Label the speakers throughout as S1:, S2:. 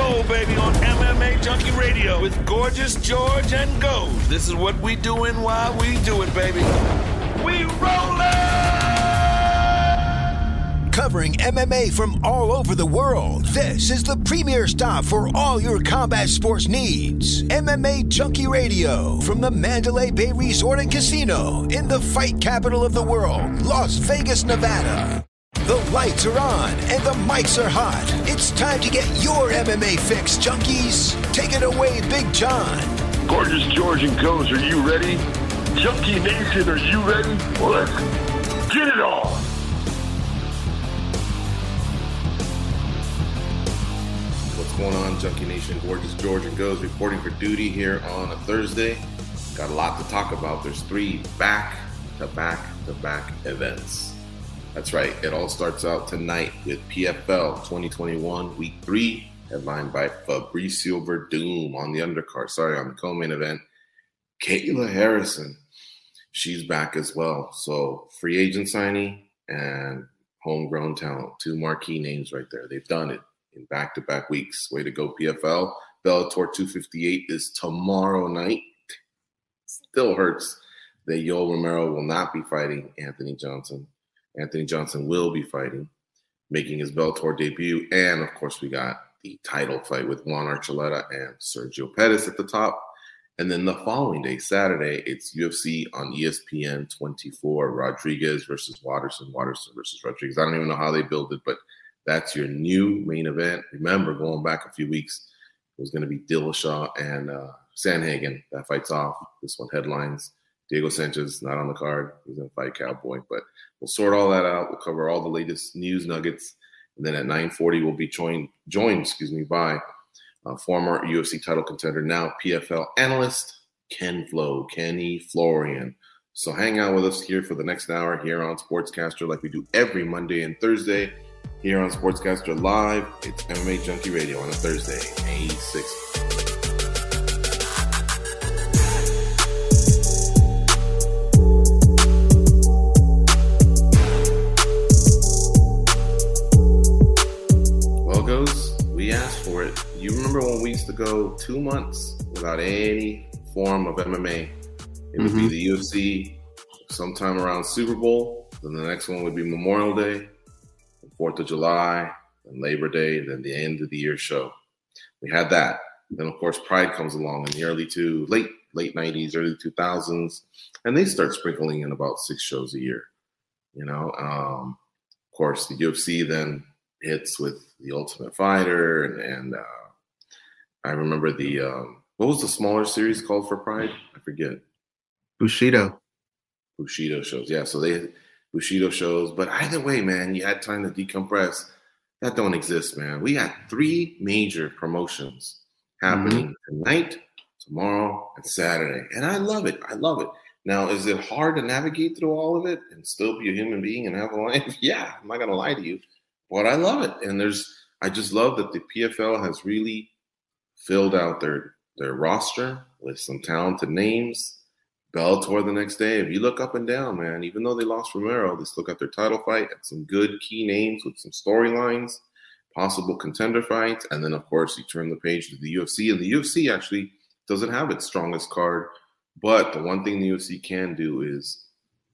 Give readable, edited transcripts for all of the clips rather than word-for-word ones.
S1: roll, baby, on MMA Junkie Radio with Gorgeous George and Gold. This is what we doing while we do it, baby. We rollin'!
S2: Covering MMA from all over the world, this is the premier stop for all your combat sports needs. MMA Junkie Radio from the Mandalay Bay Resort and Casino in the fight capital of the world, Las Vegas, Nevada. The lights are on and the mics are hot. It's time to get your MMA fix, junkies. Take it away, Big John.
S3: Gorgeous George and Goes, are you ready? Junkie Nation, are you ready? Well, let's get it on.
S4: What's going on, Junkie Nation? Gorgeous George and Goes reporting for duty here on a Thursday. Got a lot to talk about. There's 3 back-to-back events. That's right. It all starts out tonight with PFL 2021 Week 3, headlined by Fabricio Verdum on the undercard. On the co-main event. Kayla Harrison, she's back as well. So free agent signing and homegrown talent, 2 marquee names right there. They've done it in back-to-back weeks. Way to go, PFL. Bellator 258 is tomorrow night. Still hurts that Yoel Romero will not be fighting Anthony Johnson. Anthony Johnson will be fighting, making his Bellator debut. And, of course, we got the title fight with Juan Archuleta and Sergio Pettis at the top. And then the following day, Saturday, it's UFC on ESPN 24, Rodriguez versus Watterson, Watterson versus Rodriguez. I don't even know how they build it, but that's your new main event. Remember, going back a few weeks, it was going to be Dillashaw and Sandhagen. That fight's off. This one headlines. Diego Sanchez not on the card. He's going to fight Cowboy. But we'll sort all that out. We'll cover all the latest news nuggets. And then at 9:40, we'll be joined by former UFC title contender, now PFL analyst, Kenny Florian. So hang out with us here for the next hour here on Sportscaster like we do every Monday and Thursday here on Sportscaster Live. It's MMA Junkie Radio on a Thursday, May 6th. We asked for it. You remember when we used to go 2 months without any form of MMA? It would be the UFC sometime around Super Bowl. Then the next one would be Memorial Day, 4th of July, and Labor Day, then the end of the year show. We had that. Then, of course, Pride comes along in the late 90s, early 2000s, and they start sprinkling in about 6 shows a year. Of course, the UFC then hits with the Ultimate Fighter, and I remember the what was the smaller series called for Pride? I forget.
S5: Bushido
S4: shows. Yeah, so they had Bushido shows, but either way, man, you had time to decompress. That don't exist, man. We got 3 major promotions happening tonight, tomorrow, and Saturday, and I love it. Now, is it hard to navigate through all of it and still be a human being and have a life? Yeah, I'm not gonna lie to you. But I love it. And I just love that the PFL has really filled out their roster with some talented names. Bellator the next day. If you look up and down, man, even though they lost Romero, they still got their title fight and some good key names with some storylines, possible contender fights. And then, of course, you turn the page to the UFC. And the UFC actually doesn't have its strongest card. But the one thing the UFC can do is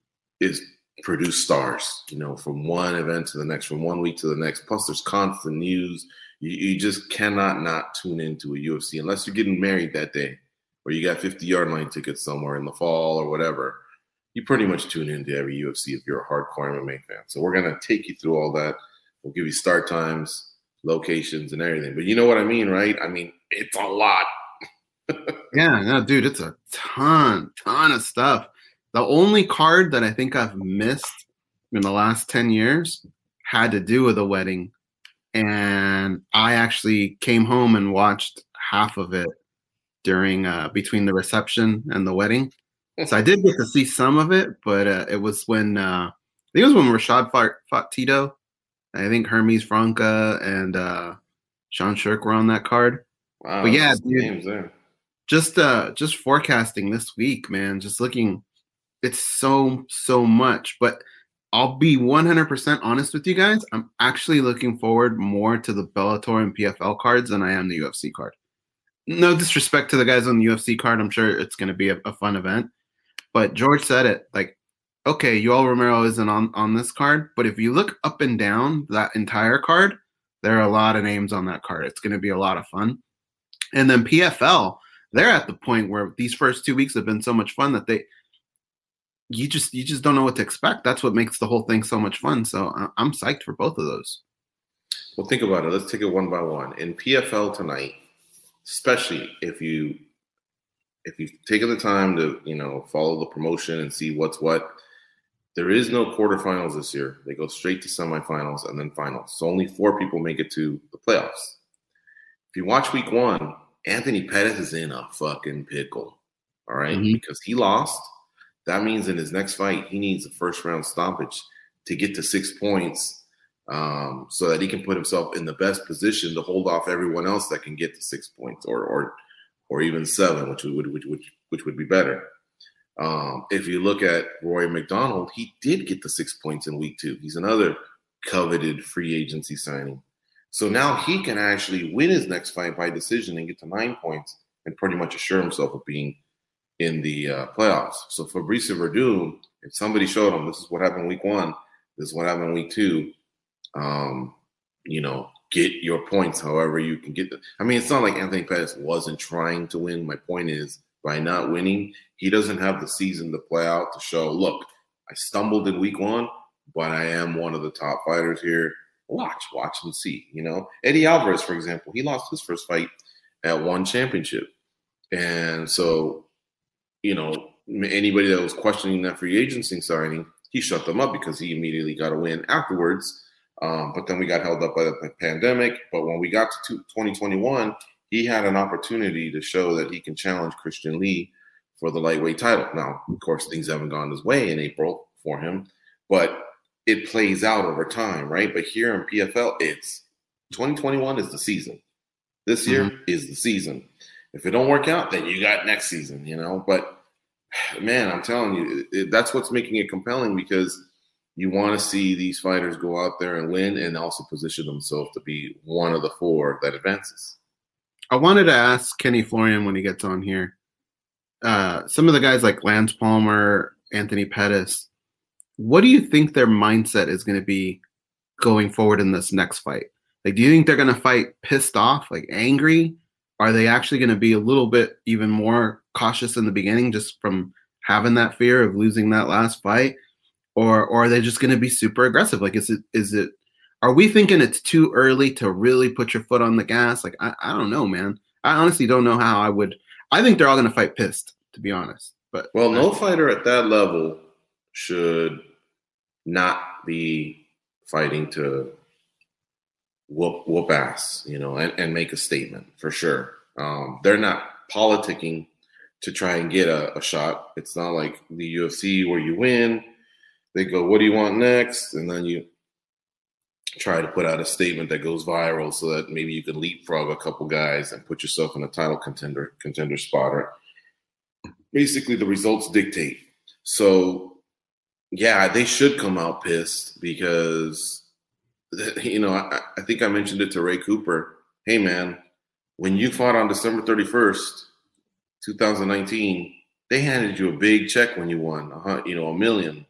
S4: produce stars, from one event to the next, from 1 week to the next. Plus, there's constant news. You just cannot not tune into a UFC unless you're getting married that day or you got 50-yard line tickets somewhere in the fall or whatever. You pretty much tune into every UFC if you're a hardcore MMA fan. So we're going to take you through all that. We'll give you start times, locations, and everything. But you know what I mean, right? I mean, it's a lot.
S5: Yeah, no, dude, it's a ton of stuff. The only card that I think I've missed in the last 10 years had to do with a wedding. And I actually came home and watched half of it during between the reception and the wedding. So I did get to see some of it, but it was when Rashad fought Tito. I think Hermes Franca and Sean Shirk were on that card.
S4: Wow,
S5: but yeah, dude, just forecasting this week, man, just looking, it's so much. But I'll be 100% honest with you guys. I'm actually looking forward more to the Bellator and PFL cards than I am the UFC card. No disrespect to the guys on the UFC card. I'm sure it's going to be a fun event. But George said it, like, okay, Yoel Romero isn't on this card, but if you look up and down that entire card, there are a lot of names on that card. It's going to be a lot of fun. And then PFL, they're at the point where these first 2 weeks have been so much fun that you just don't know what to expect. That's what makes the whole thing so much fun. So I'm psyched for both of those.
S4: Well, think about it. Let's take it one by one. In PFL tonight, especially if you've taken the time to, follow the promotion and see what's what, there is no quarterfinals this year. They go straight to semifinals and then finals. So only 4 people make it to the playoffs. If you watch week 1, Anthony Pettis is in a fucking pickle, all right?
S5: Mm-hmm.
S4: Because he lost. That means in his next fight, he needs a first-round stoppage to get to 6 points so that he can put himself in the best position to hold off everyone else that can get to 6 points or even 7, which would be better. If you look at Roy McDonald, he did get the 6 points in week 2. He's another coveted free agency signing. So now he can actually win his next fight by decision and get to 9 points and pretty much assure himself of being in the playoffs. So Fabricio Verdum, if somebody showed him this is what happened week 1, this is what happened week 2, get your points however you can get them. I mean, it's not like Anthony Pettis wasn't trying to win. My point is, by not winning, he doesn't have the season to play out to show, look, I stumbled in week 1, but I am one of the top fighters here. Watch and see. Eddie Alvarez, for example, he lost his first fight at one championship. And so, anybody that was questioning that free agency signing, he shut them up because he immediately got a win afterwards. But then we got held up by the pandemic. But when we got to 2021, he had an opportunity to show that he can challenge Christian Lee for the lightweight title. Now, of course, things haven't gone his way in April for him, but it plays out over time, right? But here in PFL, it's 2021 is the season. This year is the season. If it don't work out, then you got next season, But, man, I'm telling you, that's what's making it compelling because you want to see these fighters go out there and win and also position themselves to be one of the 4 that advances.
S5: I wanted to ask Kenny Florian when he gets on here. Some of the guys like Lance Palmer, Anthony Pettis, what do you think their mindset is going to be going forward in this next fight? Like, do you think they're going to fight pissed off, like angry? Are they actually going to be a little bit even more cautious in the beginning just from having that fear of losing that last fight? Or are they just going to be super aggressive? Like, are we thinking it's too early to really put your foot on the gas? Like, I don't know, man. I honestly don't know how I would. I think they're all going to fight pissed, to be honest. But
S4: no fighter at that level should not be fighting to whoop ass, and make a statement for sure. They're not politicking to try and get a shot. It's not like the UFC where you win, they go, what do you want next? And then you try to put out a statement that goes viral so that maybe you can leapfrog a couple guys and put yourself in a title contender spotter. Basically, the results dictate. So, yeah, they should come out pissed because, I think I mentioned it to Ray Cooper. Hey, man, when you fought on December 31st, 2019, they handed you a big check when you won, $1 million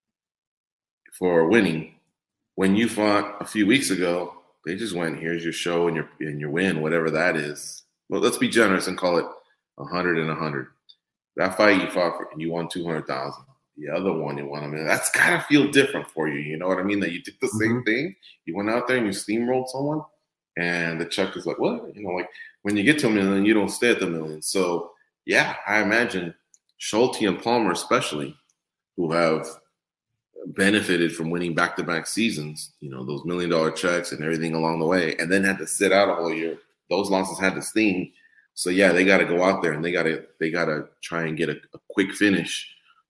S4: for winning. When you fought a few weeks ago, they just went, here's your show and your win, whatever that is. Well, let's be generous and call it 100 and 100. That fight you fought for, you won 200,000. The other one you won $1 million. That's gotta feel different for you. You know what I mean? That you did the same thing. You went out there and you steamrolled someone, and the check is like, what? Like when you get to $1 million, you don't stay at the $1 million. So yeah, I imagine Schulte and Palmer, especially, who have benefited from winning back-to-back seasons, those $1 million checks and everything along the way, and then had to sit out a whole year. Those losses had to sting. So yeah, they got to go out there and they got to try and get a quick finish,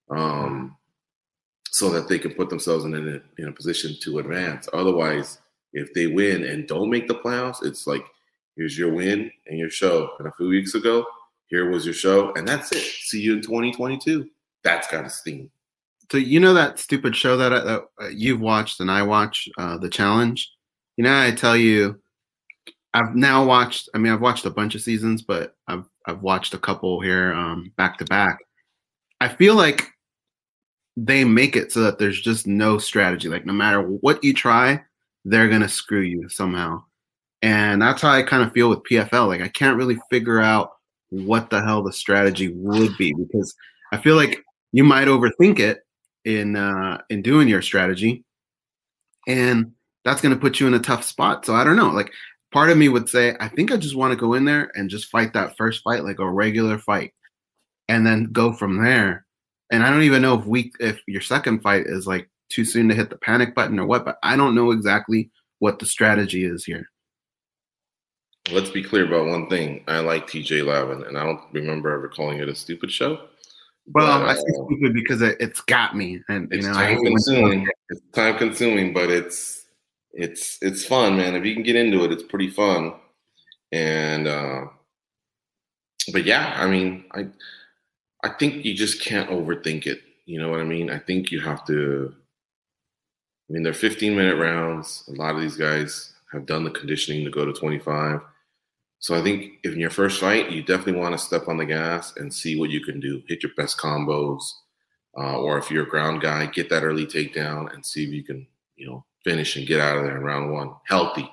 S4: so that they can put themselves in a position to advance. Otherwise, if they win and don't make the playoffs, it's like, here's your win and your show. And a few weeks ago, here was your show, and that's it. See you in 2022. That's got to sting.
S5: So you know that stupid show that you've watched and I watch, The Challenge? You know, I tell you, I've now watched. I mean, I've watched a bunch of seasons, but I've watched a couple here back to back. I feel like they make it so that there's just no strategy. Like no matter what you try, they're gonna screw you somehow. And that's how I kind of feel with PFL. Like I can't really figure out what the hell the strategy would be because I feel like you might overthink it in doing your strategy, and that's gonna put you in a tough spot. So I don't know. Like part of me would say, I think I just want to go in there and just fight that first fight like a regular fight, and then go from there. And I don't even know if your second fight is like too soon to hit the panic button or what, but I don't know exactly what the strategy is here.
S4: Let's be clear about one thing. I like TJ Lavin, and I don't remember ever calling it a stupid show.
S5: Well, I say stupid because it's got me, and
S4: it's time consuming. It's time consuming, but it's fun, man. If you can get into it, it's pretty fun. And but yeah, I mean, I think you just can't overthink it. You know what I mean? I think you have to. I mean, they're 15-minute rounds. A lot of these guys have done the conditioning to go to 25. So I think if in your first fight, you definitely want to step on the gas and see what you can do. Hit your best combos. Or if you're a ground guy, get that early takedown and see if you can, finish and get out of there in round one. Healthy,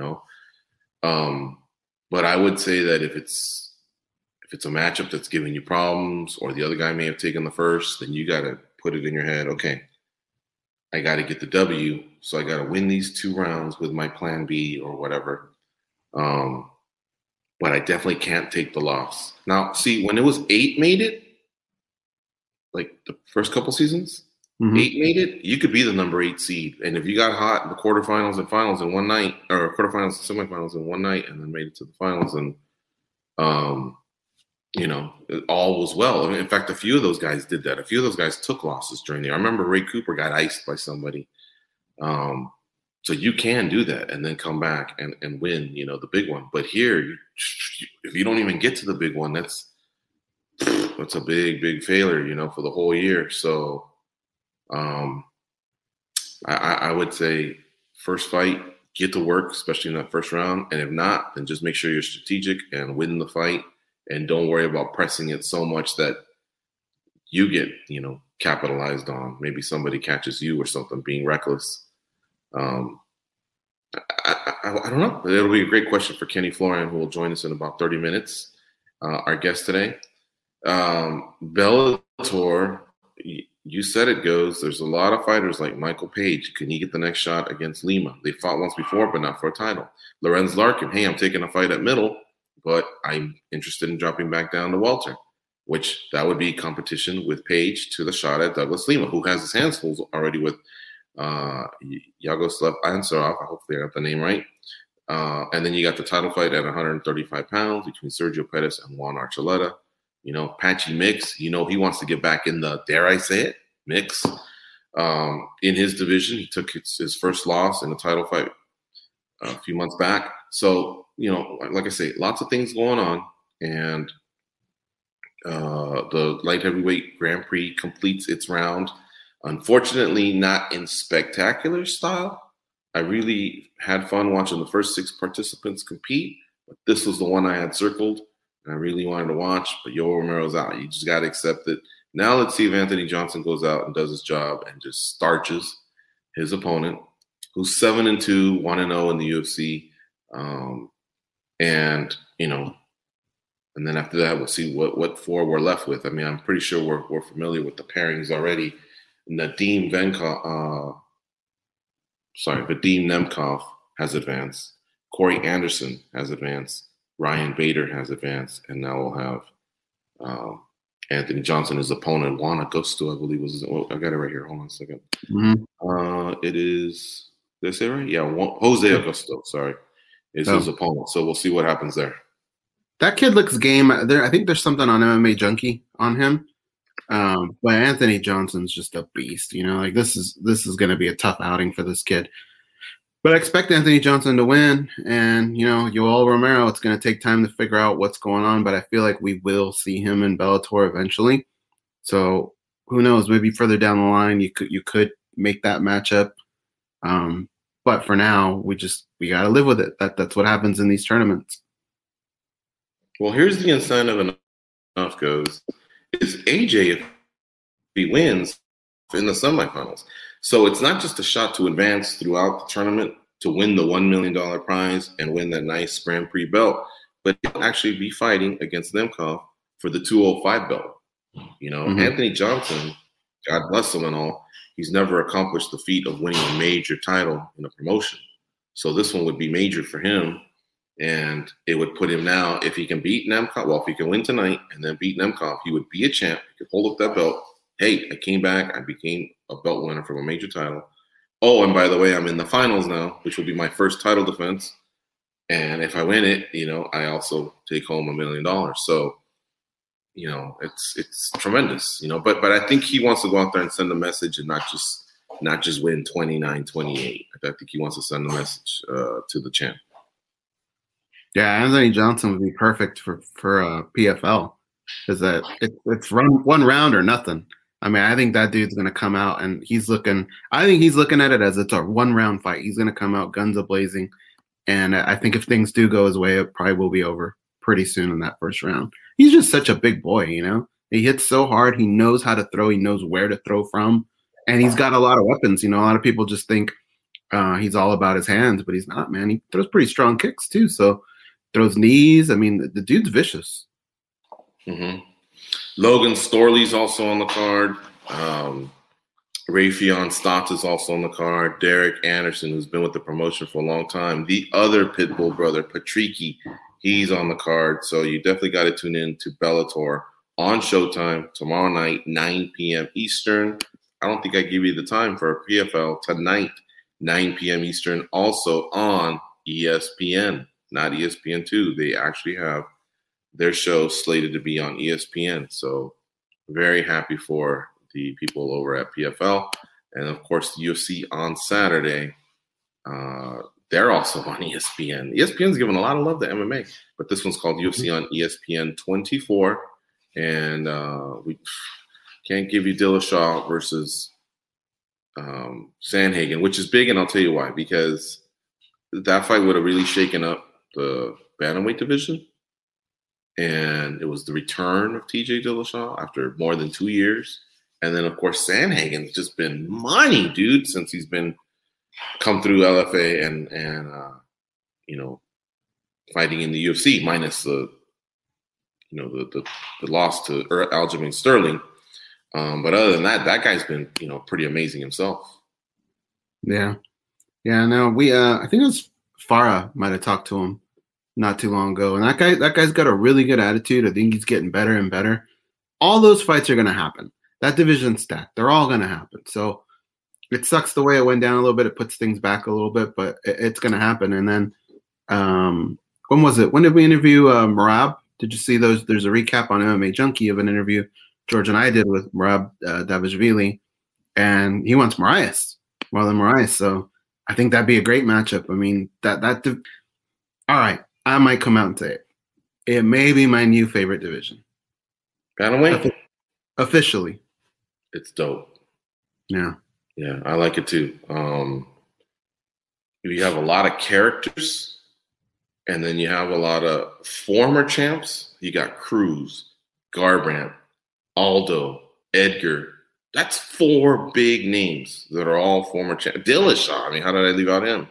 S4: But I would say that if it's a matchup that's giving you problems or the other guy may have taken the first, then you got to put it in your head, okay, I got to get the W, so I got to win these 2 rounds with my plan B or whatever. But I definitely can't take the loss. Now, see, when it was 8 made it, like the first couple seasons, 8 made it, you could be the number 8 seed. And if you got hot in the quarterfinals and finals in one night, or quarterfinals and semifinals in one night, and then made it to the finals, and all was well. I mean, in fact, a few of those guys did that. A few of those guys took losses during the year. I remember Ray Cooper got iced by somebody. So you can do that and then come back and win, the big one. But here, if you don't even get to the big one, that's a big, big failure, for the whole year. So I would say first fight, get to work, especially in that first round. And if not, then just make sure you're strategic and win the fight. And don't worry about pressing it so much that you get, capitalized on. Maybe somebody catches you or something, being reckless. I don't know. It'll be a great question for Kenny Florian, who will join us in about 30 minutes. Our guest today. Bellator, you said it goes. There's a lot of fighters like Michael Page. Can he get the next shot against Lima? They fought once before, but not for a title. Lorenz Larkin, hey, I'm taking a fight at middle, but I'm interested in dropping back down to welter, which that would be competition with Page to the shot at Douglas Lima, who has his hands full already with Yagoslav Ansarov. Hopefully I got the name right. And then you got the title fight at 135 pounds between Sergio Pettis and Juan Archuleta. Patchy Mix, he wants to get back in the, dare I say it, mix. In his division, he took his first loss in a title fight a few months back. So, like I say, lots of things going on. And the light heavyweight Grand Prix completes its round. Unfortunately, not in spectacular style. I really had fun watching the first 6 participants compete, but this was the one I had circled, and I really wanted to watch, but Yoel Romero's out. You just got to accept it. Now let's see if Anthony Johnson goes out and does his job and just starches his opponent, who's 7-2, 1-0 in the UFC. And then after that, we'll see what 4 we're left with. I mean, I'm pretty sure we're familiar with the pairings already. Vadim Nemkov has advanced. Corey Anderson has advanced. Ryan Bader has advanced. And now we'll have Anthony Johnson, his opponent. Juan Augusto, I believe was his. Oh, I got it right here. Hold on a second. It is. Did I say it right? Yeah, Jose Augusto, sorry, is his opponent. So we'll see what happens there.
S5: That kid looks game. I think there's something on MMA Junkie on him. But Anthony Johnson's just a beast, like this is going to be a tough outing for this kid. But I expect Anthony Johnson to win, and Yoel Romero, it's going to take time to figure out what's going on, but I feel like we will see him in Bellator eventually. So who knows? Maybe further down the line, you could make that matchup. But for now, we got to live with it. That's what happens in these tournaments.
S4: Well, here's the incentive enough goes is AJ if he wins in the semifinals. So it's not just a shot to advance throughout the tournament to win the $1 million prize and win that nice Grand Prix belt, but he'll actually be fighting against Nemkov for the 205 belt. Anthony Johnson, God bless him and all, he's never accomplished the feat of winning a major title in a promotion. So this one would be major for him, and it would put him now, if he can beat Nemkov, well, if he can win tonight and then beat Nemkov, he would be a champ. He could hold up that belt. Hey, I came back. I became a belt winner from a major title. Oh, and by the way, I'm in the finals now, which will be my first title defense. And if I win it, I also take home $1 million. So, it's tremendous, but I think he wants to go out there and send a message and not just win 29-28. I think he wants to send a message to the champ.
S5: Yeah, Anthony Johnson would be perfect for PFL because that it's one round or nothing. I mean, I think that dude's going to come out and I think he's looking at it as it's a 1-round fight. He's going to come out guns a-blazing. And I think if things do go his way, it probably will be over pretty soon in that first round. He's just such a big boy, He hits so hard. He knows how to throw. He knows where to throw from. And he's got a lot of weapons. A lot of people just think he's all about his hands, but he's not, man. He throws pretty strong kicks, too. So throws knees. I mean, the dude's vicious.
S4: Mm-hmm. Logan Storley's also on the card. Raytheon Stotts is also on the card. Derek Anderson, who's been with the promotion for a long time. The other Pitbull brother, Patricky, he's on the card. So you definitely got to tune in to Bellator on Showtime tomorrow night, 9 p.m. Eastern. I don't think I give you the time for PFL tonight, 9 p.m. Eastern, also on ESPN, not ESPN2. They actually have their show slated to be on ESPN. So very happy for the people over at PFL. And, of course, the UFC on Saturday, they're also on ESPN. ESPN's giving a lot of love to MMA, but this one's called UFC on ESPN 24. And we can't give you Dillashaw versus Sandhagen, which is big, and I'll tell you why. Because that fight would have really shaken up the bantamweight division. And it was the return of TJ Dillashaw after more than 2 years. And then, of course, Sandhagen's just been money, dude, since he's been come through LFA and fighting in the UFC, minus the loss to Aljamain Sterling. But other than that, that guy's been, pretty amazing himself.
S5: Yeah. Yeah, no, I think it was Farah might have talked to him not too long ago. And that guy's got a really good attitude. I think he's getting better and better. All those fights are going to happen. That division's stacked. They're all going to happen. So it sucks the way it went down a little bit. It puts things back a little bit, but it's going to happen. And then when was it? When did we interview Merab? Did you see those? There's a recap on MMA Junkie of an interview George and I did with Merab Davishvili, and he wants Moraes, Marlon Moraes. So I think that'd be a great matchup. I mean, all right, I might come out and say it. It may be my new favorite division.
S4: Bantamweight?
S5: Officially.
S4: It's dope.
S5: Yeah.
S4: Yeah, I like it too. You have a lot of characters, and then you have a lot of former champs. You got Cruz, Garbrandt, Aldo, Edgar. That's 4 big names that are all former champs. Dillashaw, I mean, how did I leave out him?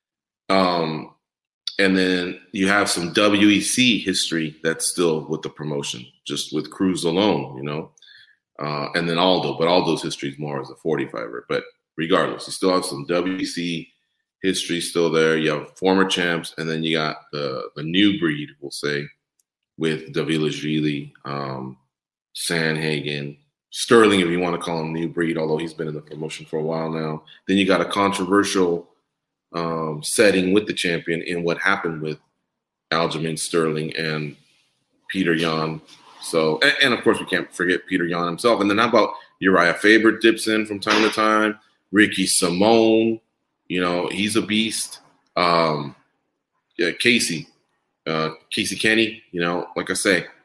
S4: And then you have some WEC history that's still with the promotion, just with Cruz alone, and then Aldo. But Aldo's history is more as a 45er. But regardless, you still have some WEC history still there. You have former champs, and then you got the new breed, we'll say, with Dvalishvili, Sandhagen, Sterling, if you want to call him new breed, although he's been in the promotion for a while now. Then you got a controversial setting with the champion in what happened with Aljamain Sterling and Peter Yan. So, and of course, we can't forget Peter Yan himself. And then how about Uriah Faber dips in from time to time? Ricky Simone, he's a beast. Casey Kenny, like I say,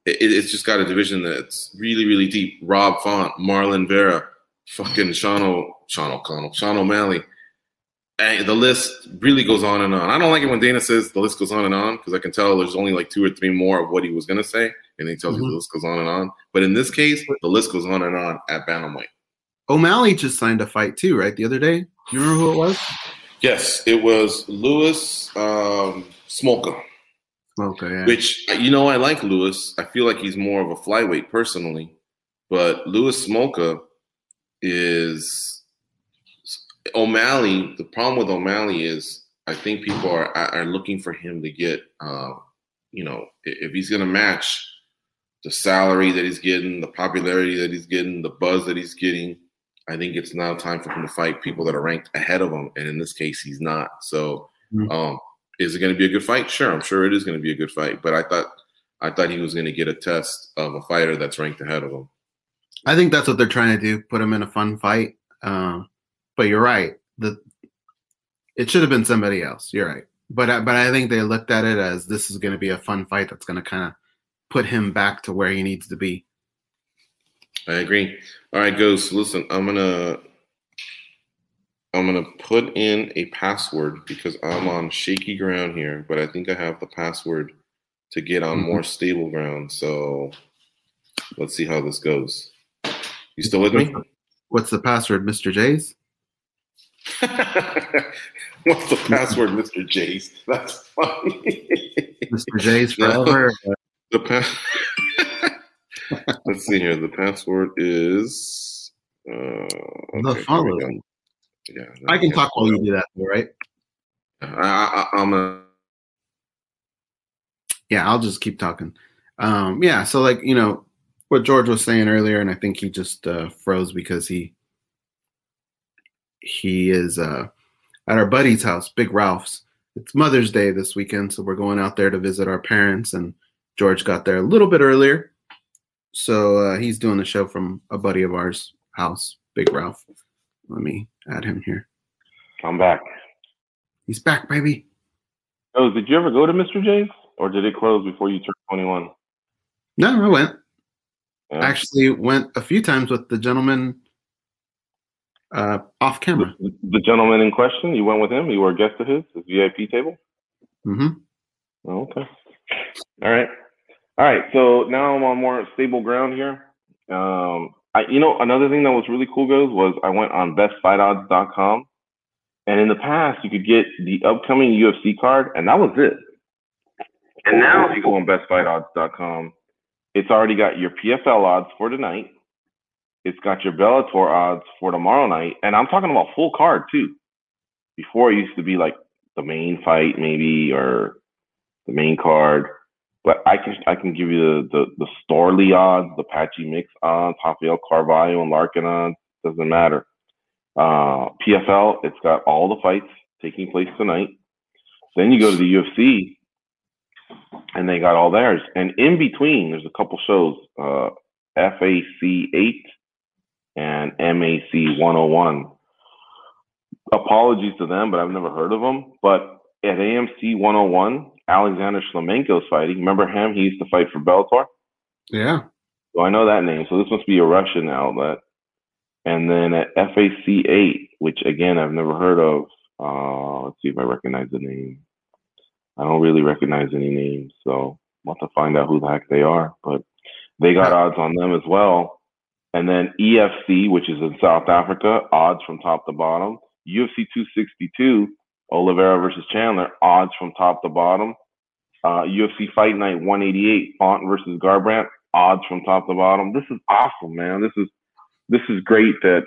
S4: it's just got a division that's really, really deep. Rob Font, Marlon Vera, fucking Sean O'Malley. And the list really goes on and on. I don't like it when Dana says the list goes on and on because I can tell there's only like 2 or 3 more of what he was going to say, and he tells you the list goes on and on. But in this case, the list goes on and on at bantamweight. O'Malley
S5: just signed a fight too, right? The other day. Do you remember who it was?
S4: Yes, it was Louis Smolka.
S5: Yeah.
S4: Which, I like Louis. I feel like he's more of a flyweight personally. But Louis Smolka is O'Malley. The problem with O'Malley is I think people are looking for him to get, if he's going to match the salary that he's getting, the popularity that he's getting, the buzz that he's getting, I think it's now time for him to fight people that are ranked ahead of him. And in this case, he's not. So, is it going to be a good fight? Sure, I'm sure it is going to be a good fight. But I thought he was going to get a test of a fighter that's ranked ahead of him.
S5: I think that's what they're trying to do, put him in a fun fight. But you're right. It should have been somebody else. You're right. But I think they looked at it as this is going to be a fun fight that's going to kind of put him back to where he needs to be.
S4: I agree. All right, Ghost. Listen, I'm gonna put in a password because I'm on shaky ground here, but I think I have the password to get on more stable ground. So let's see how this goes. You still with me?
S5: What's the password, Mr. J's?
S4: What's the password, Mr. J's? That's funny.
S5: Mr. J's forever.
S4: Let's see here. The password is
S5: the follow.
S4: Yeah,
S5: I can talk while you do that, right? I'll just keep talking. So like what George was saying earlier, and I think he just froze because he is at our buddy's house, Big Ralph's. It's Mother's Day this weekend, so we're going out there to visit our parents, and George got there a little bit earlier. So he's doing the show from a buddy of ours' house, Big Ralph. Let me add him here.
S6: I'm back.
S5: He's back, baby.
S6: Oh, did you ever go to Mr. J's, or did it close before you turned 21?
S5: No, I went.
S6: Yeah.
S5: Actually went a few times with the gentleman off camera.
S6: The gentleman in question, you went with him? You were a guest of his VIP table?
S5: Mm-hmm.
S6: Oh, okay. All right. So now I'm on more stable ground here. Another thing that was really cool, was I went on bestfightodds.com, and in the past you could get the upcoming UFC card, and that was it. And now if you go on bestfightodds.com, it's already got your PFL odds for tonight. It's got your Bellator odds for tomorrow night, and I'm talking about full card too. Before it used to be like the main fight maybe or the main card. But I can give you the Storley odds, the Patchy Mix odds, Rafael Carvalho and Larkin odds. Doesn't matter. PFL, it's got all the fights taking place tonight. Then you go to the UFC, and they got all theirs. And in between, there's a couple shows, FAC 8 and MAC 101. Apologies to them, but I've never heard of them. But at AMC 101, Alexander Shlemenko's fighting. Remember him? He used to fight for Bellator.
S5: Yeah.
S6: So I know that name. So this must be a Russian outlet. And then at FAC 8, which again I've never heard of. Let's see if I recognize the name. I don't really recognize any names, so I'll have to find out who the heck they are. But they got odds on them as well. And then EFC, which is in South Africa, odds from top to bottom. UFC 262. Oliveira versus Chandler, odds from top to bottom. UFC Fight Night 188, Font versus Garbrandt, odds from top to bottom. This is awesome, man. This is great that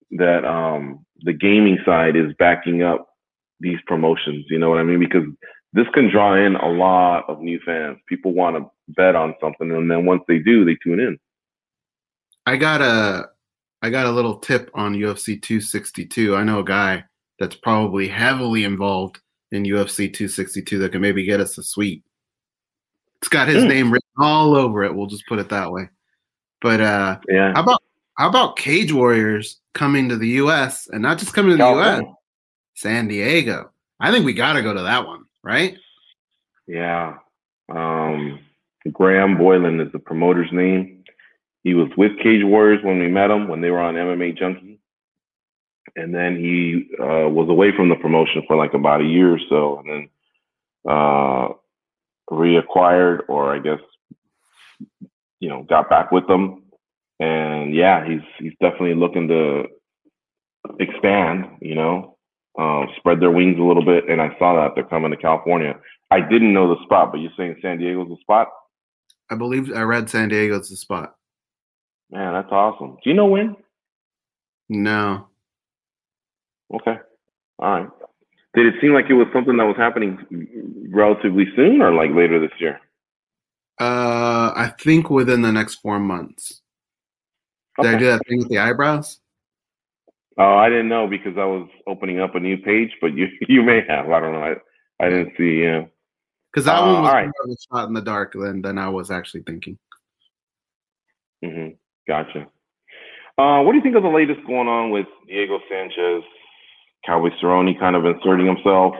S6: the gaming side is backing up these promotions. You know what I mean? Because this can draw in a lot of new fans. People want to bet on something, and then once they do, they tune in.
S5: I got a little tip on UFC 262. I know a guy that's probably heavily involved in UFC 262 that can maybe get us a suite. It's got his name written all over it. We'll just put it that way. But how about Cage Warriors coming to the U.S. and not just coming to the U.S., San Diego? I think we got to go to that one, right?
S6: Yeah. Graham Boylan is the promoter's name. He was with Cage Warriors when we met him, when they were on MMA Junkie. And then he was away from the promotion for like about a year or so, and then reacquired, or I guess, got back with them. And yeah, he's definitely looking to expand, spread their wings a little bit. And I saw that they're coming to California. I didn't know the spot, but you're saying San Diego's the spot?
S5: I believe I read San Diego's the spot.
S6: Man, that's awesome. Do you know when?
S5: No.
S6: Okay. All right. Did it seem like it was something that was happening relatively soon, or like later this year?
S5: I think within the next 4 months. Did I do that thing with the eyebrows?
S6: Oh, I didn't know because I was opening up a new page, but you may have. I don't know. I didn't see. Yeah.
S5: Because that one was
S6: all right.
S5: more of a shot in the dark than I was actually thinking.
S6: Mm-hmm. Gotcha. What do you think of the latest going on with Diego Sanchez, Cowboy Cerrone kind of inserting himself?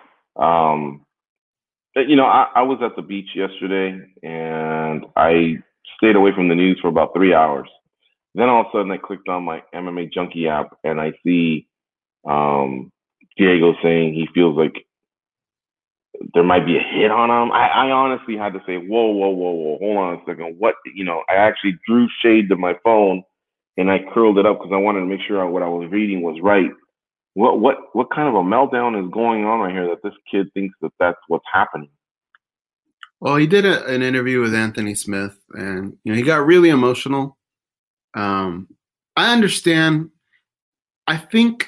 S6: I was at the beach yesterday and I stayed away from the news for about 3 hours. Then all of a sudden I clicked on my MMA Junkie app and I see Diego saying he feels like there might be a hit on him. I honestly had to say, whoa, hold on a second. What, I actually drew shade to my phone and I curled it up because I wanted to make sure what I was reading was right. What kind of a meltdown is going on right here that this kid thinks that that's what's happening?
S5: Well, he did an interview with Anthony Smith, and he got really emotional. I understand. I think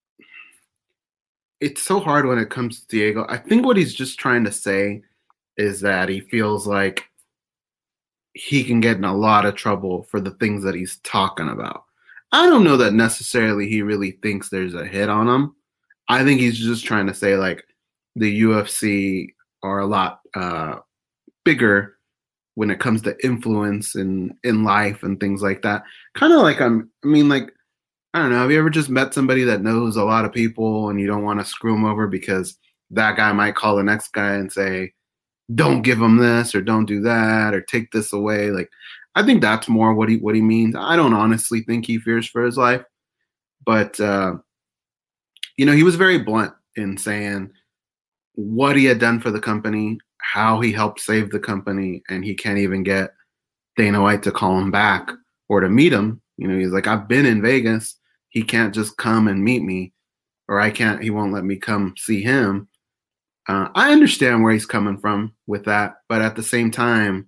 S5: it's so hard when it comes to Diego. I think what he's just trying to say is that he feels like he can get in a lot of trouble for the things that he's talking about. I don't know that necessarily he really thinks there's a hit on him. I think he's just trying to say like the UFC are a lot bigger when it comes to influence in life and things like that. Kind of like I don't know. Have you ever just met somebody that knows a lot of people and you don't want to screw them over because that guy might call the next guy and say, don't give him this or don't do that or take this away? Like, I think that's more what he means. I don't honestly think he fears for his life, but he was very blunt in saying what he had done for the company, how he helped save the company, and he can't even get Dana White to call him back or to meet him. He's like, I've been in Vegas. He can't just come and meet me, or he won't let me come see him. I understand where he's coming from with that, but at the same time,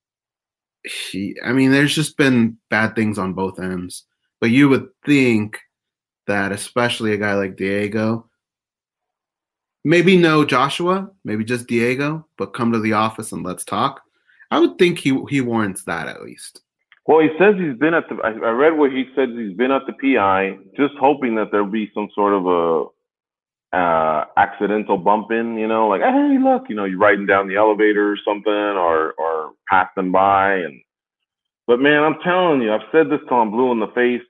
S5: there's just been bad things on both ends. But you would think that especially a guy like Diego, maybe no Joshua, maybe just Diego, but come to the office and let's talk. I would think he warrants that at least.
S6: Well, he says he's been at I read where he said he's been at the PI, just hoping that there'll be some sort of a accidental bump in, like, hey, look, you're riding down the elevator or something, or passing by. But man, I'm telling you, I've said this till I'm blue in the face.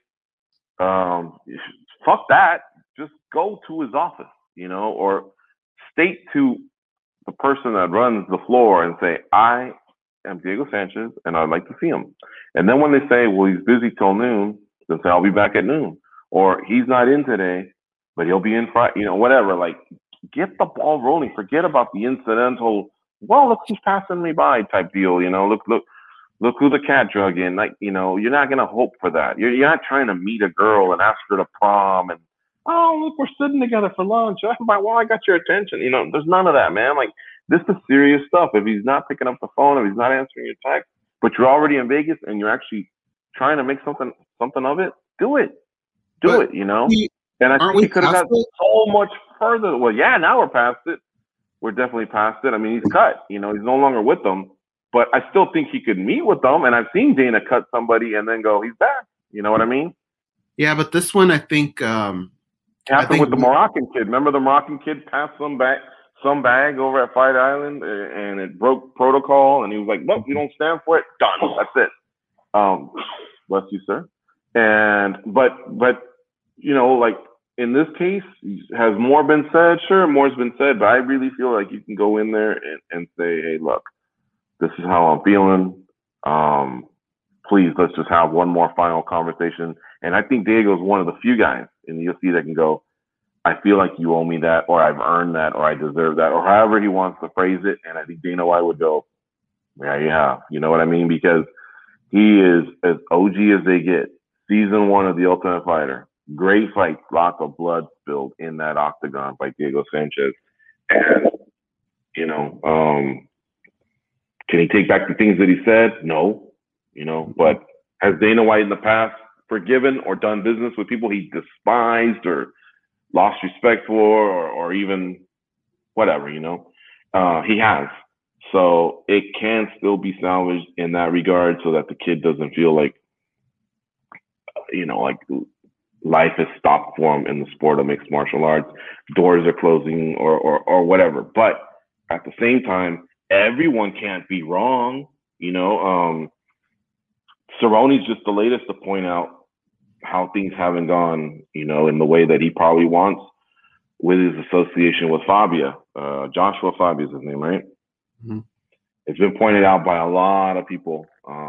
S6: Fuck that. Just go to his office, or state to the person that runs the floor and say, I am Diego Sanchez and I'd like to see him. And then when they say, well, he's busy till noon, then say, I'll be back at noon. Or he's not in today, but he'll be in Friday, whatever. Like, get the ball rolling. Forget about the incidental, well, look who's passing me by type deal, look who the cat drug in. Like, you're not going to hope for that. You're not trying to meet a girl and ask her to prom and, oh, look, we're sitting together for lunch. Well, I got your attention. There's none of that, man. Like, this is serious stuff. If he's not picking up the phone, if he's not answering your text, but you're already in Vegas and you're actually trying to make something of it, do it. Do it. And I think he could have got so much further. Well, yeah, now we're past it. We're definitely past it. He's cut. He's no longer with them. But I still think he could meet with them. And I've seen Dana cut somebody and then go, he's back. You know what I mean?
S5: Yeah, but this one, I think
S6: happened with the Moroccan kid. Remember the Moroccan kid passed some bag over at Fight Island and it broke protocol. And he was like, nope, you don't stand for it. Done. That's it. Bless you, sir. But like in this case, has more been said? Sure, more's been said. But I really feel like you can go in there and say, hey, look, This is how I'm feeling. Please, let's just have one more final conversation. And I think Diego is one of the few guys in the UFC that can go, I feel like you owe me that, or I've earned that, or I deserve that, or however he wants to phrase it. And I think Dana White would go, yeah, you have. You know what I mean? Because he is as OG as they get. Season 1 of The Ultimate Fighter. Great fight. Lots of blood spilled in that octagon by Diego Sanchez. And, you know, can he take back the things that he said? No. You know, but has Dana White in the past forgiven or done business with people he despised or lost respect for or even whatever, you know? He has. So it can still be salvaged in that regard so that the kid doesn't feel like, you know, like life has stopped for him in the sport of mixed martial arts. Doors are closing or whatever. But at the same time, everyone can't be wrong. You know, Cerrone's just the latest to point out how things haven't gone, you know, in the way that he probably wants with his association with Fabia. Joshua Fabia is his name, right? Mm-hmm. It's been pointed out by a lot of people.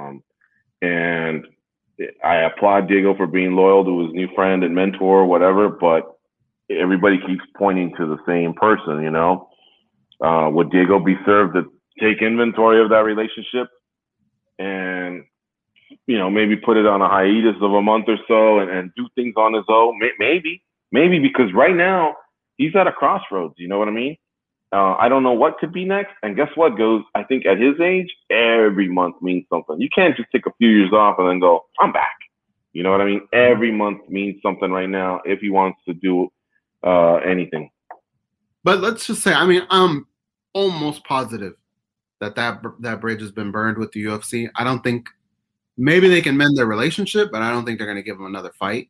S6: And I applaud Diego for being loyal to his new friend and mentor, whatever, but everybody keeps pointing to the same person, you know? Would Diego be served to take inventory of that relationship and, you know, maybe put it on a hiatus of a month or so and do things on his own? Maybe because right now he's at a crossroads, you know what I mean? I don't know what could be next. And guess what, Goes? I think at his age, every month means something. You can't just take a few years off and then go, I'm back. You know what I mean? Every month means something right now if he wants to do anything.
S5: But let's just say, I mean, I'm almost positive that bridge has been burned with the UFC. I don't think maybe they can mend their relationship, but I don't think they're going to give him another fight.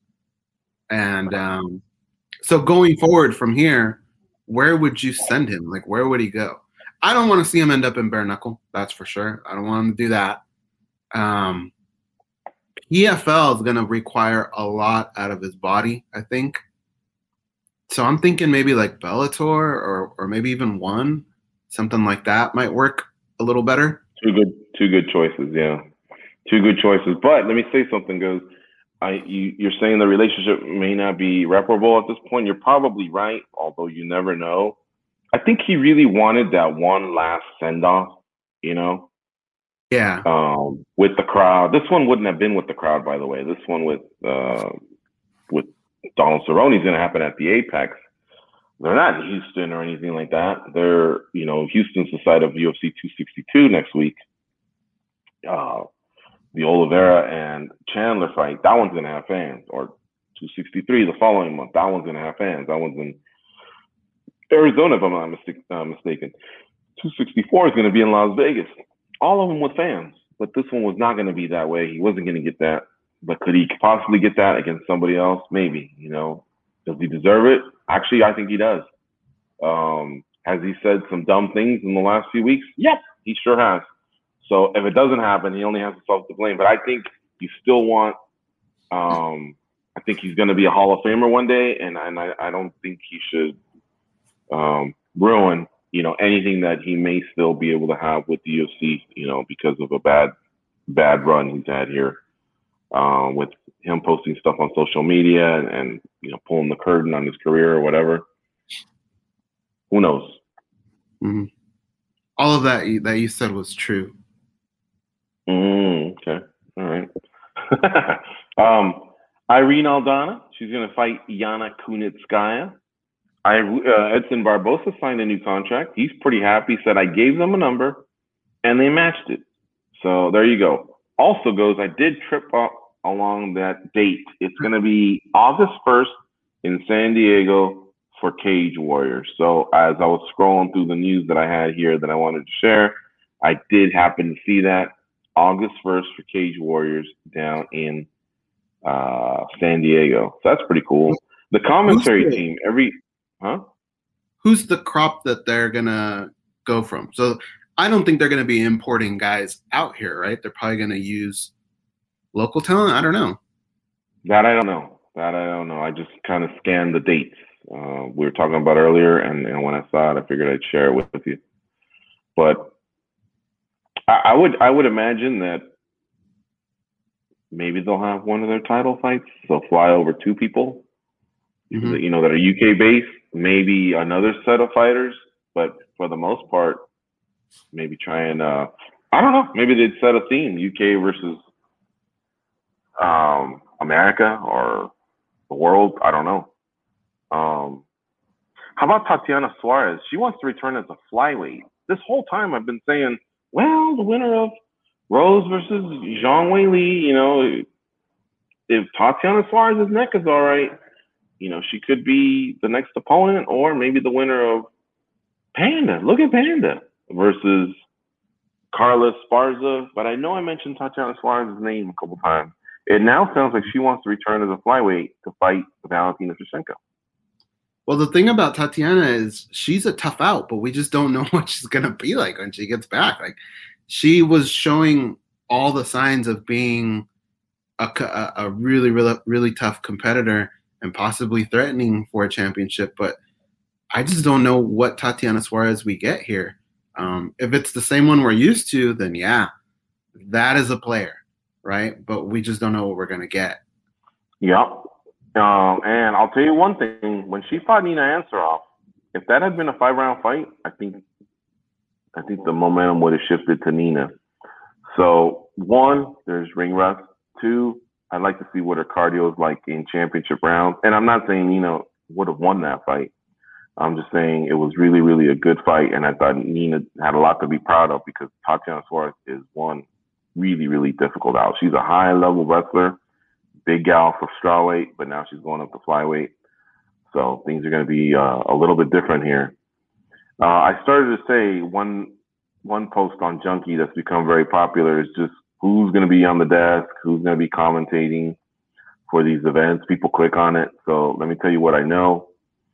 S5: And so going forward from here, where would you send him? Like, where would he go? I don't want to see him end up in bare knuckle. That's for sure. I don't want him to do that. EFL is going to require a lot out of his body, I think. So I'm thinking maybe like Bellator or maybe even ONE, something like that might work a little better.
S6: Two good choices, yeah. Two good choices. But let me say something, Goes. You're saying the relationship may not be reparable at this point. You're probably right, although you never know. I think he really wanted that one last send-off, you know?
S5: Yeah.
S6: With the crowd. This one wouldn't have been with the crowd, by the way. This one with Donald Cerrone is going to happen at the Apex. They're not in Houston or anything like that. They're, you know, Houston's the site of UFC 262 next week. The Oliveira and Chandler fight, that one's going to have fans. Or 263 the following month, that one's going to have fans. That one's in Arizona, if I'm not mistaken. 264 is going to be in Las Vegas. All of them with fans. But this one was not going to be that way. He wasn't going to get that. But could he possibly get that against somebody else? Maybe, you know. Does he deserve it? Actually, I think he does. Has he said some dumb things in the last few weeks? Yep, he sure has. So if it doesn't happen, he only has himself to blame. But I think you still want I think he's going to be a Hall of Famer one day, and I don't think he should ruin, you know, anything that he may still be able to have with the UFC, you know, because of a bad run he's had here with him posting stuff on social media and you know, pulling the curtain on his career or whatever. Who knows?
S5: Mm-hmm. All of that you said was true.
S6: Okay. All right. Irene Aldana, she's going to fight Yana Kunitskaya. Edson Barbosa signed a new contract. He's pretty happy. Said, I gave them a number, and they matched it. So there you go. Also Goes, I did trip up along that date. It's going to be August 1st in San Diego for Cage Warriors. So as I was scrolling through the news that I had here that I wanted to share, I did happen to see that. August 1st for Cage Warriors down in San Diego. So that's pretty cool. The commentary team,
S5: Who's the crop that they're going to go from? So I don't think they're going to be importing guys out here, right? They're probably going to use local talent. I don't know.
S6: That I don't know. I just kind of scanned the dates we were talking about earlier, and when I saw it, I figured I'd share it with you. But I would imagine that maybe they'll have one of their title fights. They'll fly over two people,
S5: Mhm.
S6: that are UK based. Maybe another set of fighters, but for the most part, maybe try and I don't know. Maybe they'd set a theme: UK versus America or the world. I don't know. How about Tatiana Suarez? She wants to return as a flyweight. This whole time I've been saying, well, the winner of Rose versus Zhang Weili, if Tatiana Suarez's neck is all right, she could be the next opponent, or maybe the winner of Panda. Look at Panda versus Carla Esparza. But I know I mentioned Tatiana Suarez's name a couple times. It now sounds like she wants to return as a flyweight to fight Valentina Shevchenko.
S5: Well, the thing about Tatiana is she's a tough out, but we just don't know what she's going to be like when she gets back. Like, she was showing all the signs of being a really, really, really tough competitor and possibly threatening for a championship. But I just don't know what Tatiana Suarez we get here. If it's the same one we're used to, then yeah, that is a player, right? But we just don't know what we're going to get.
S6: Yep. And I'll tell you one thing: when she fought Nina Ansaroff, if that had been a 5-round fight, I think the momentum would have shifted to Nina. So 1, there's ring rust. 2, I'd like to see what her cardio is like in championship rounds. And I'm not saying Nina would have won that fight. I'm just saying it was really, really a good fight, and I thought Nina had a lot to be proud of because Tatiana Suarez is one really, really difficult out. She's a high-level wrestler. Big gal for strawweight, but now she's going up to flyweight. So things are going to be a little bit different here. I started to say one post on Junkie that's become very popular is just who's going to be on the desk, who's going to be commentating for these events. People click on it. So let me tell you what I know.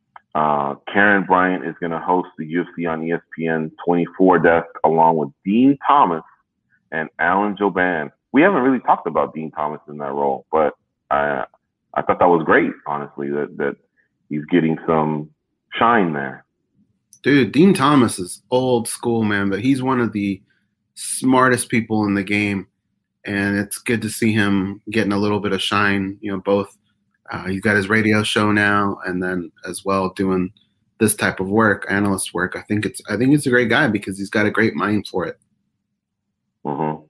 S6: Karen Bryant is going to host the UFC on ESPN 24 desk along with Dean Thomas and Alan Jouban. We haven't really talked about Dean Thomas in that role, but I thought that was great, honestly, that he's getting some shine there.
S5: Dude, Dean Thomas is old school, man, but he's one of the smartest people in the game, and it's good to see him getting a little bit of shine. Both he's got his radio show now, and then as well doing this type of work, analyst work. I think it's a great guy because he's got a great mind for it.
S6: Mm-hmm.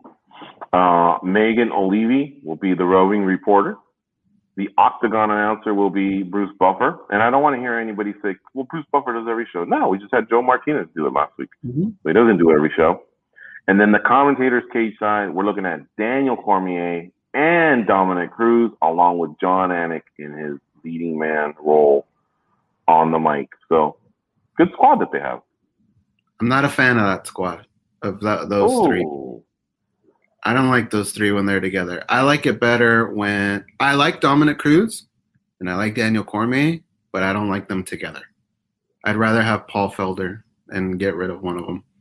S6: Megan O'Leary will be the roving reporter. The Octagon announcer will be Bruce Buffer. And I don't want to hear anybody say, well, Bruce Buffer does every show. No, we just had Joe Martinez do it last week.
S5: Mm-hmm.
S6: So he doesn't do every show. And then the commentators cage side, we're looking at Daniel Cormier and Dominic Cruz, along with John Anik in his leading man role on the mic. So good squad that they have.
S5: I'm not a fan of that squad, of those three. I don't like those three when they're together. I like it better when I like Dominic Cruz and I like Daniel Cormier, but I don't like them together. I'd rather have Paul Felder and get rid of one of them.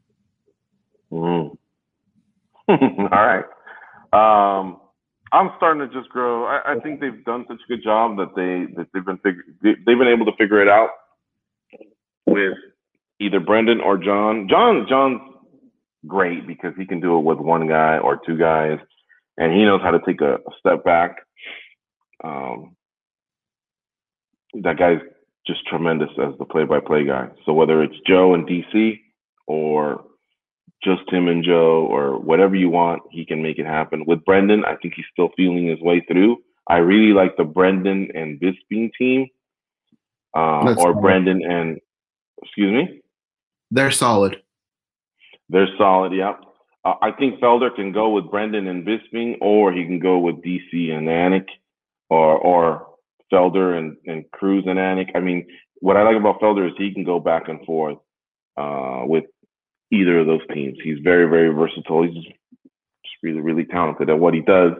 S6: All right. I'm starting to just grow. I think they've done such a good job that they've been able to figure it out with either Brendan or John. John's great because he can do it with one guy or two guys, and he knows how to take a step back. That guy's just tremendous as the play-by-play guy. So whether it's Joe and DC or just him and Joe or whatever you want, he can make it happen. With Brendan, I think he's still feeling his way through. I really like the Brendan and Bisping team, or Brendan and, excuse me?
S5: They're solid.
S6: They're solid, yeah. I think Felder can go with Brendan and Bisping, or he can go with DC and Anik, or Felder and Cruz and Anik. I mean, what I like about Felder is he can go back and forth with either of those teams. He's very, very versatile. He's just really, really talented at what he does.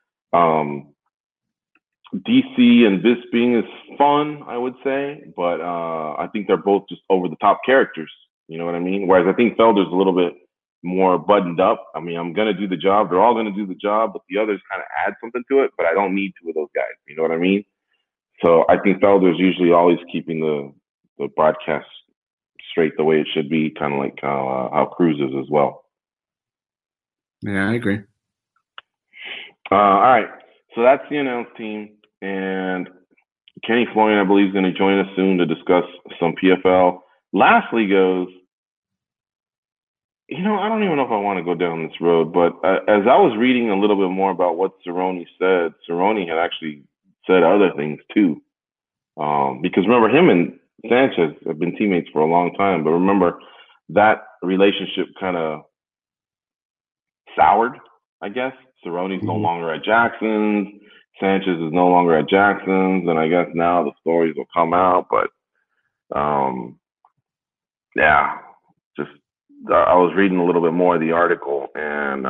S6: DC and Bisping is fun, I would say, but I think they're both just over-the-top characters. You know what I mean? Whereas I think Felder's a little bit more buttoned up. I mean, I'm going to do the job. They're all going to do the job, but the others kind of add something to it, but I don't need two of those guys. You know what I mean? So I think Felder's usually always keeping the broadcast straight the way it should be, kind of like how Cruz is as well.
S5: Yeah, I agree.
S6: All right. So that's the announced team. And Kenny Florian, I believe, is going to join us soon to discuss some PFL. Lastly goes, I don't even know if I want to go down this road, but as I was reading a little bit more about what Cerrone said, Cerrone had actually said other things too. Because remember, him and Sanchez have been teammates for a long time, but remember that relationship kind of soured, I guess. Cerrone's no longer at Jackson's. Sanchez is no longer at Jackson's, and I guess now the stories will come out. But I was reading a little bit more of the article, and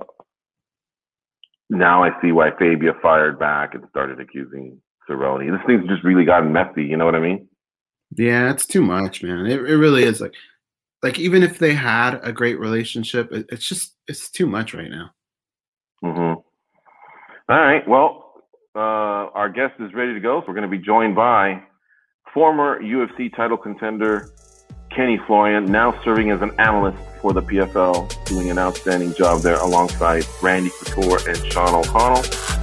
S6: now I see why Fabia fired back and started accusing Cerrone. This thing's just really gotten messy. You know what I mean?
S5: Yeah, it's too much, man. It really is. Like even if they had a great relationship, it's too much right now.
S6: Mm-hmm. All right. Well, our guest is ready to go. So we're going to be joined by former UFC title contender Kenny Florian, now serving as an analyst for the PFL, doing an outstanding job there alongside Randy Couture and Sean O'Connell.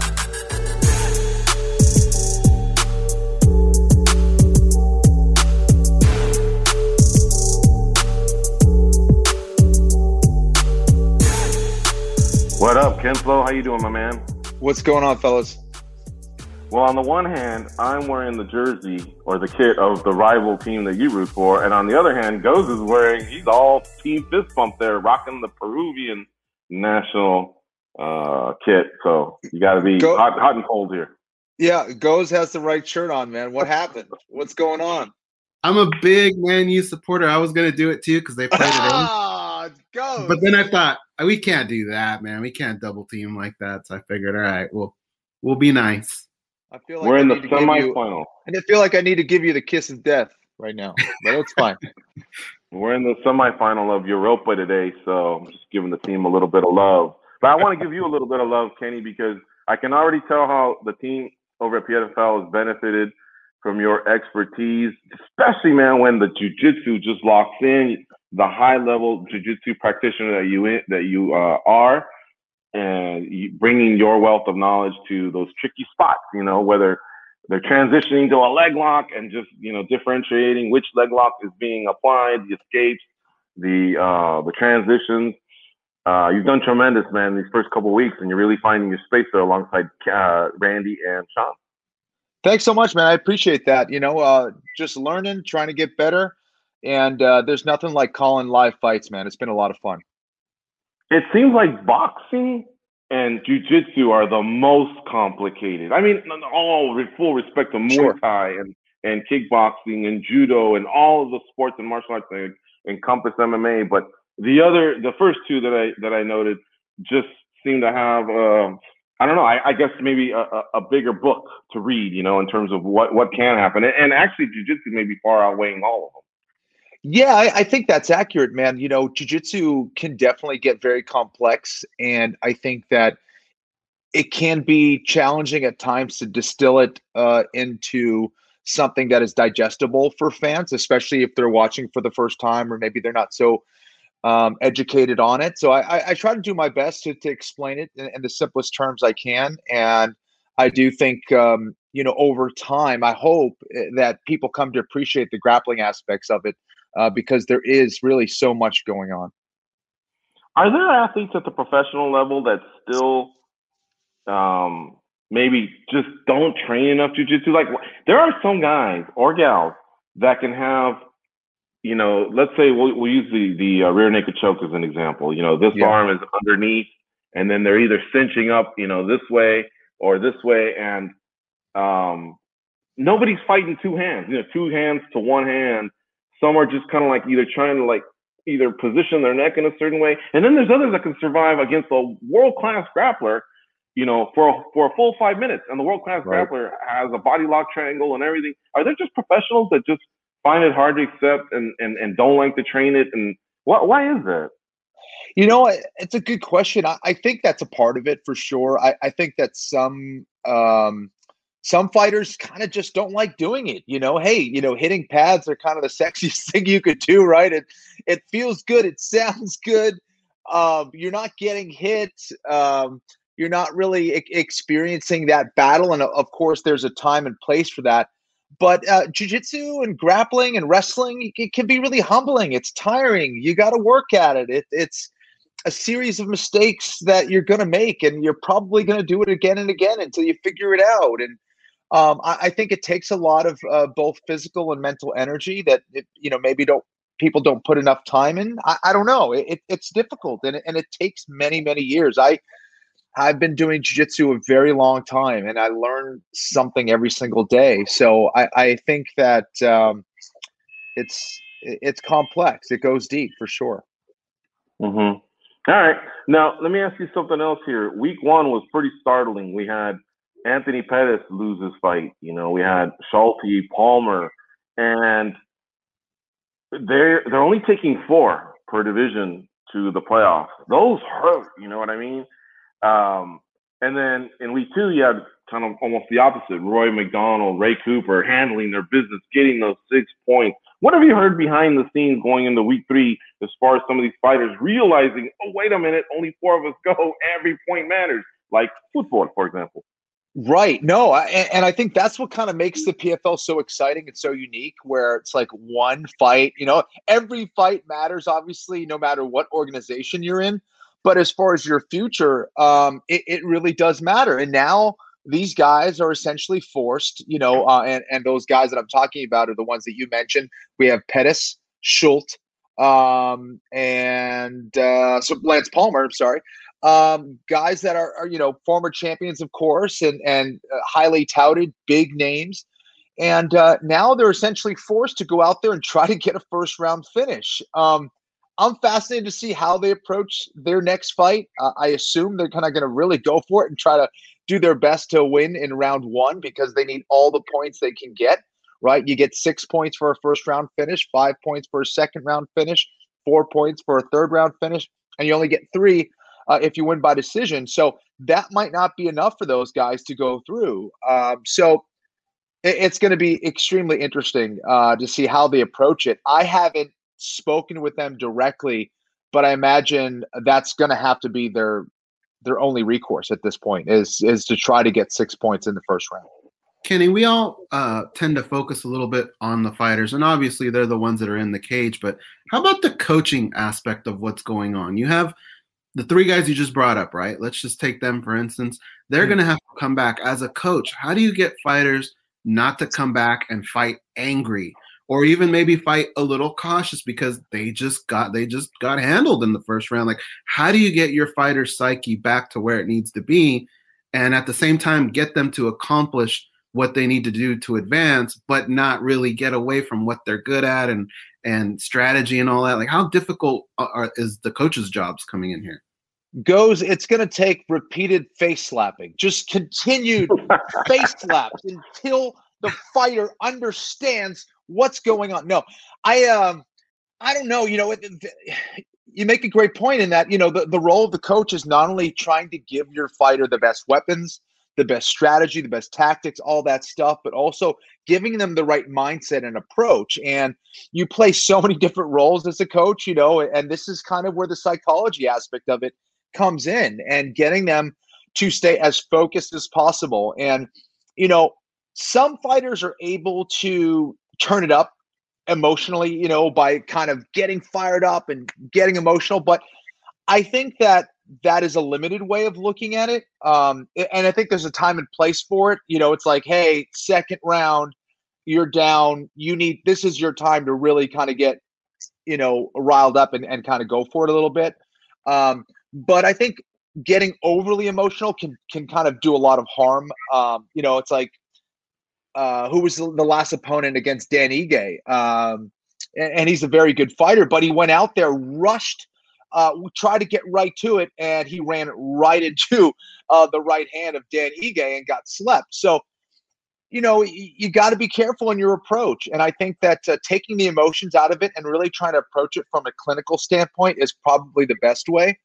S6: What up, Ken Flo? How you doing, my man?
S7: What's going on, fellas?
S6: Well, on the one hand, I'm wearing the jersey or the kit of the rival team that you root for, and on the other hand, Goz is he's all team fist bump there, rocking the Peruvian national kit. So you got to be hot and cold here.
S7: Yeah, Goz has the right shirt on, man. What happened? What's going on?
S5: I'm a big Man U supporter. I was going to do it too because they played it in.
S7: Goz.
S5: But then I thought, we can't do that, man. We can't double team like that. So I figured, all right, we'll be nice.
S7: I feel like
S6: we're in the semifinal.
S7: I feel like I need to give you the kiss of death right now, but it's fine.
S6: We're in the semifinal of Europa today, so I'm just giving the team a little bit of love. But I want to give you a little bit of love, Kenny, because I can already tell how the team over at PFL has benefited from your expertise, especially, man, when the jiu-jitsu just locks in, the high-level jiu-jitsu practitioner that you are. And bringing your wealth of knowledge to those tricky spots, whether they're transitioning to a leg lock and just, differentiating which leg lock is being applied, the escapes, the transitions. You've done tremendous, man, these first couple of weeks, and you're really finding your space there alongside Randy and Sean.
S7: Thanks so much, man. I appreciate that. Just learning, trying to get better. And there's nothing like calling live fights, man. It's been a lot of fun.
S6: It seems like boxing and jiu-jitsu are the most complicated. I mean, all full respect to Muay Thai and kickboxing and judo and all of the sports and martial arts that encompass MMA, but the first two that I noted just seem to have I guess maybe a bigger book to read, in terms of what can happen. And actually, jiu-jitsu may be far outweighing all of them.
S7: Yeah, I think that's accurate, man. Jiu-jitsu can definitely get very complex, and I think that it can be challenging at times to distill it into something that is digestible for fans, especially if they're watching for the first time or maybe they're not so educated on it. So I try to do my best to explain it in the simplest terms I can, and I do think over time, I hope that people come to appreciate the grappling aspects of it. Because there is really so much going on.
S6: Are there athletes at the professional level that still maybe just don't train enough jiu-jitsu? Like, there are some guys or gals that can have, let's say we'll use the rear naked choke as an example. This arm is underneath, and then they're either cinching up, this way or this way, and nobody's fighting two hands. Two hands to one hand. Some are just kind of like either trying to either position their neck in a certain way. And then there's others that can survive against a world-class grappler, for a full 5 minutes. And the world-class grappler has a body lock triangle and everything. Are there just professionals that just find it hard to accept and don't like to train it? And why is that?
S7: It's a good question. I think that's a part of it for sure. I think that some fighters kind of just don't like doing it. Hitting pads are kind of the sexiest thing you could do, right? It feels good. It sounds good. You're not getting hit. You're not really experiencing that battle. And of course, there's a time and place for that. But jiu-jitsu and grappling and wrestling, it can be really humbling. It's tiring. You got to work at it. It's a series of mistakes that you're going to make, and you're probably going to do it again and again until you figure it out. And I think it takes a lot of both physical and mental energy that maybe people don't put enough time in. I don't know. It's difficult, and it takes many, many years. I've been doing jiu-jitsu a very long time, and I learn something every single day. So I think that it's complex. It goes deep for sure.
S6: Mm-hmm. All right. Now, let me ask you something else here. Week 1 was pretty startling. We had Anthony Pettis lose his fight. We had Schulte, Palmer, and they're only taking 4 per division to the playoffs. Those hurt, you know what I mean? And then in week 2, you had kind of almost the opposite. Roy McDonald, Ray Cooper handling their business, getting those 6 points. What have you heard behind the scenes going into week 3 as far as some of these fighters realizing, oh, wait a minute, only 4 of us go, every point matters, like football, for example?
S7: Right. No, and I think that's what kind of makes the PFL so exciting and so unique, where it's like one fight, every fight matters, obviously, no matter what organization you're in. But as far as your future, it really does matter. And now these guys are essentially forced, and those guys that I'm talking about are the ones that you mentioned. We have Pettis, Schulte, and so Lance Palmer, I'm sorry. Guys that are former champions, of course, and highly touted, big names. And now they're essentially forced to go out there and try to get a first-round finish. I'm fascinated to see how they approach their next fight. I assume they're kind of going to really go for it and try to do their best to win in round 1, because they need all the points they can get, right? You get 6 points for a first-round finish, 5 points for a second-round finish, 4 points for a third-round finish, and you only get 3 if you win by decision. So that might not be enough for those guys to go through. So it's going to be extremely interesting to see how they approach it. I haven't spoken with them directly, but I imagine that's going to have to be their only recourse at this point is to try to get 6 points in the first round.
S5: Kenny, we all tend to focus a little bit on the fighters, and obviously they're the ones that are in the cage, but how about the coaching aspect of what's going on? You have the 3 guys you just brought up, right? Let's just take them, for instance. They're going to have to come back. As a coach, how do you get fighters not to come back and fight angry, or even maybe fight a little cautious because they just got handled in the first round? Like, how do you get your fighter's psyche back to where it needs to be, and at the same time get them to accomplish what they need to do to advance, but not really get away from what they're good at and strategy and all that? Like, how difficult is the coach's jobs coming in here?
S7: It's going to take repeated face slapping, just continued face slaps until the fighter understands what's going on. No, I don't know. You make a great point in that, the role of the coach is not only trying to give your fighter the best weapons, the best strategy, the best tactics, all that stuff, but also giving them the right mindset and approach. And you play so many different roles as a coach, and this is kind of where the psychology aspect of it comes in, and getting them to stay as focused as possible. And, some fighters are able to turn it up emotionally, by kind of getting fired up and getting emotional. But I think that is a limited way of looking at it. And I think there's a time and place for it. It's like, hey, second round, you're down. This is your time to really kind of get, riled up and kind of go for it a little bit. But I think getting overly emotional can kind of do a lot of harm. It's like, who was the last opponent against Dan Ige? And he's a very good fighter, but he went out there, rushed, tried to get right to it, and he ran right into the right hand of Dan Ige and got slept. So, you got to be careful in your approach. And I think that taking the emotions out of it and really trying to approach it from a clinical standpoint is probably the best way.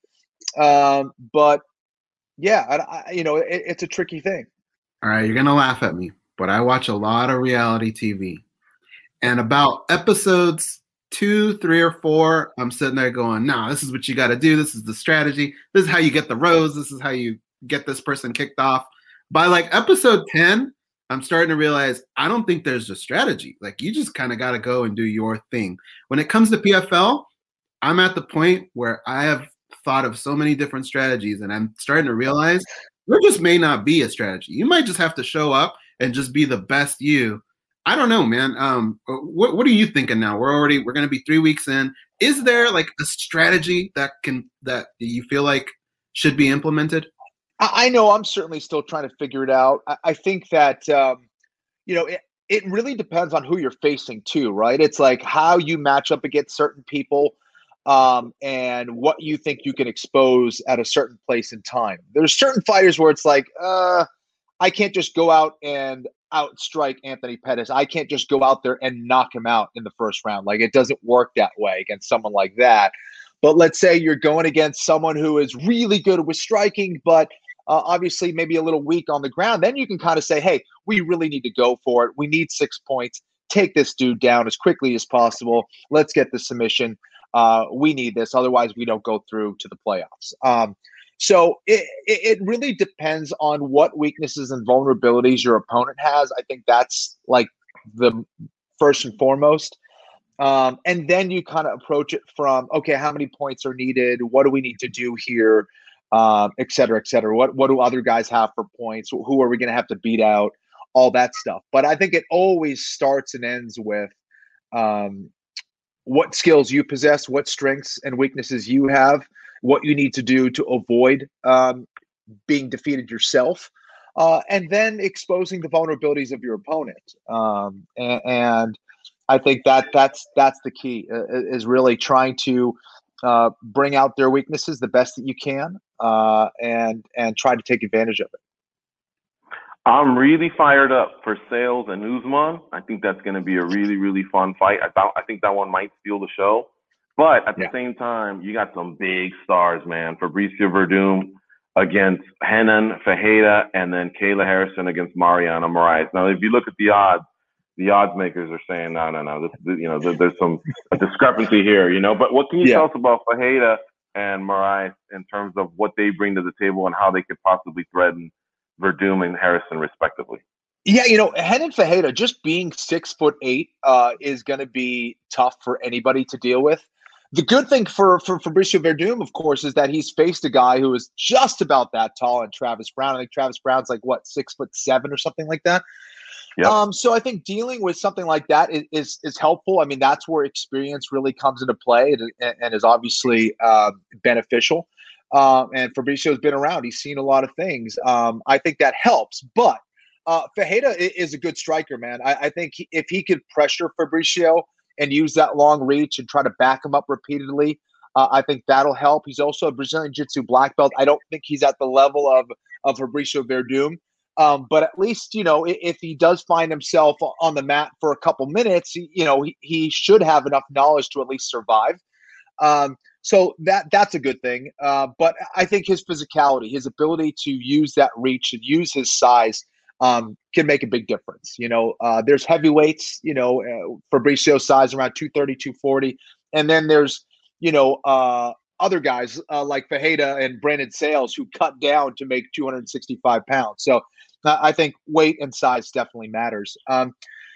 S7: But yeah, it's a tricky thing.
S5: All right, you're going to laugh at me, but I watch a lot of reality TV. And about episodes 2, 3, or 4, I'm sitting there going, nah, this is what you got to do. This is the strategy. This is how you get the rose. This is how you get this person kicked off. By like episode 10, I'm starting to realize I don't think there's a strategy. Like, you just kind of got to go and do your thing. When it comes to PFL, I'm at the point where I have thought of so many different strategies, and I'm starting to realize there just may not be a strategy. You might just have to show up and just be the best you. I don't know, man. What are you thinking now? We're going to be 3 weeks in. Is there like a strategy that you feel like should be implemented?
S7: I know I'm certainly still trying to figure it out. I think that, it really depends on who you're facing too, right? It's like how you match up against certain people and what you think you can expose at a certain place in time. There's certain fighters where it's like, I can't just go out and outstrike Anthony Pettis. I can't just go out there and knock him out in the first round. Like, it doesn't work that way against someone like that. But let's say you're going against someone who is really good with striking, but obviously maybe a little weak on the ground. Then you can kind of say, hey, we really need to go for it. We need 6 points. Take this dude down as quickly as possible. Let's get the submission. We need this. Otherwise, we don't go through to the playoffs. So it really depends on what weaknesses and vulnerabilities your opponent has. I think that's like the first and foremost. And then you kind of approach it from, okay, how many points are needed? What do we need to do here? Et cetera, et cetera. What do other guys have for points? Who are we going to have to beat out? All that stuff. But I think it always starts and ends with what skills you possess, what strengths and weaknesses you have, what you need to do to avoid being defeated yourself, and then exposing the vulnerabilities of your opponent. And I think that's the key, is really trying to bring out their weaknesses the best that you can, and try to take advantage of it.
S6: I'm really fired up for Sales and Usman. I think that's going to be a really, really fun fight. I think that one might steal the show. But at the same time, you got some big stars, man. Fabricio Verdum against Renan Ferreira, and then Kayla Harrison against Mariana Moraes. Now, if you look at the odds makers are saying, no. There's some discrepancy here, But what can you tell us about Ferreira and Moraes in terms of what they bring to the table and how they could possibly threaten Verdum and Harrison, respectively?
S7: Yeah, Renan Ferreira, just being 6'8", is going to be tough for anybody to deal with. The good thing for Fabricio Verdum, of course, is that he's faced a guy who is just about that tall, and Travis Brown. I think Travis Brown's like, 6'7" or something like that. Yep. So I think dealing with something like that is helpful. I mean, that's where experience really comes into play and is obviously beneficial. And Fabricio's been around. He's seen a lot of things. I think that helps. But Ferreira is a good striker, man. I think if he could pressure Fabricio and use that long reach and try to back him up repeatedly, I think that'll help. He's also a Brazilian Jiu-Jitsu black belt. I don't think he's at the level of Fabricio Verdum. But at least, if he does find himself on the mat for a couple minutes, he should have enough knowledge to at least survive. So that's a good thing. But I think his physicality, his ability to use that reach and use his size can make a big difference. There's heavyweights, Fabricio's size around 230, 240. And then there's, other guys like Ferreira and Brandon Sales who cut down to make 265 pounds. So I think weight and size definitely matters. For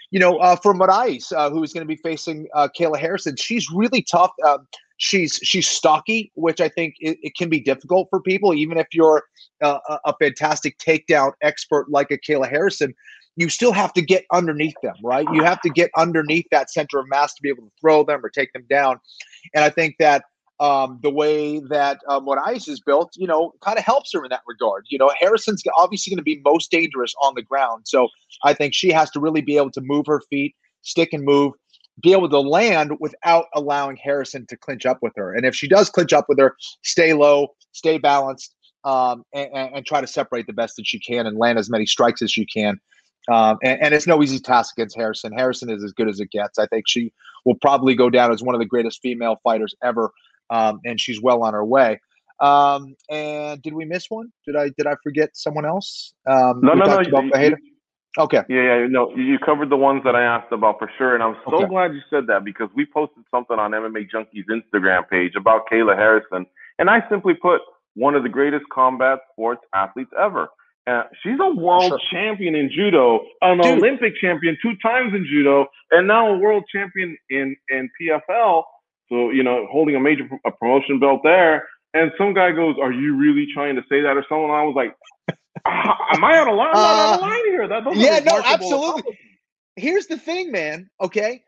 S7: Moraes, who is going to be facing Kayla Harrison, she's really tough. She's stocky, which I think it can be difficult for people, even if you're a fantastic takedown expert like a Kayla Harrison. You still have to get underneath them, right? You have to get underneath that center of mass to be able to throw them or take them down. And I think that the way that Moraes is built, kind of helps her in that regard. Harrison's obviously going to be most dangerous on the ground. So I think she has to really be able to move her feet, stick and move, be able to land without allowing Harrison to clinch up with her. And if she does clinch up with her, stay low, stay balanced, and try to separate the best that she can and land as many strikes as she can. And it's no easy task against Harrison. Harrison is as good as it gets. I think she will probably go down as one of the greatest female fighters ever. And she's well on her way. And did we miss one? Did I forget someone else?
S6: No.
S7: Okay.
S6: Yeah, no, you covered the ones that I asked about for sure, and I'm so
S7: Okay.
S6: glad you said that because we posted something on MMA Junkie's Instagram page about Kayla Harrison, and I simply put one of the greatest combat sports athletes ever. She's a world champion in judo, an Olympic champion 2 times in judo, and now a world champion in PFL. So, holding a major promotion belt there. And some guy goes, "Are you really trying to say that?" Or someone, I was like, am I out of line? I'm not out of line here.
S7: No, absolutely. Here's the thing, man. Okay.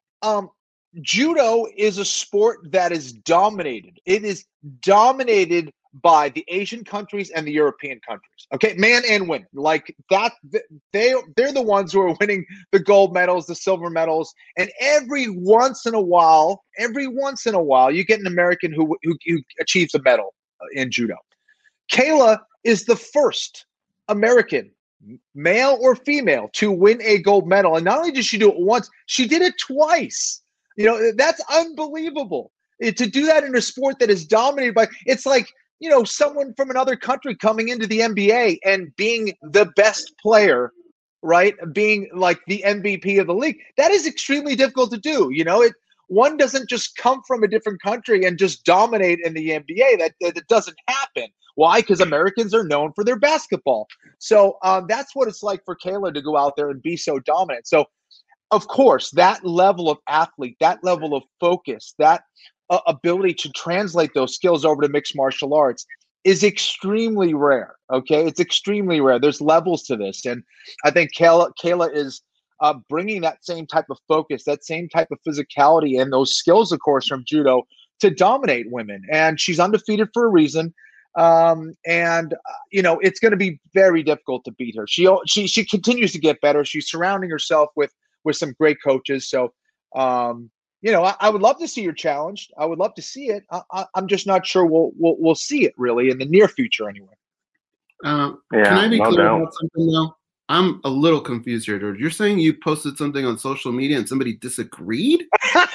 S7: Judo is a sport that is dominated. It is dominated by the Asian countries and the European countries. Okay, man and women. Like that, they're the ones who are winning the gold medals, the silver medals, and every once in a while, you get an American who achieves a medal in judo. Kayla is the first American, male or female, to win a gold medal. And not only did she do it once, she did it twice. That's unbelievable. To do that in a sport that is dominated by, it's like, someone from another country coming into the NBA and being the best player, right? Being like the MVP of the league. That is extremely difficult to do. One doesn't just come from a different country and just dominate in the NBA. That doesn't happen. Why? Because Americans are known for their basketball. So that's what it's like for Kayla to go out there and be so dominant. So, of course, that level of athlete, that level of focus, that ability to translate those skills over to mixed martial arts is extremely rare. Okay, it's extremely rare. There's levels to this, and I think Kayla is bringing that same type of focus, that same type of physicality, and those skills, of course, from judo to dominate women. And she's undefeated for a reason. It's going to be very difficult to beat her. She continues to get better. She's surrounding herself with some great coaches. So, I would love to see her challenged. I would love to see it. I'm just not sure we'll see it really in the near future anyway.
S5: Can I be clear about something though? I'm a little confused here, George. You're saying you posted something on social media and somebody disagreed?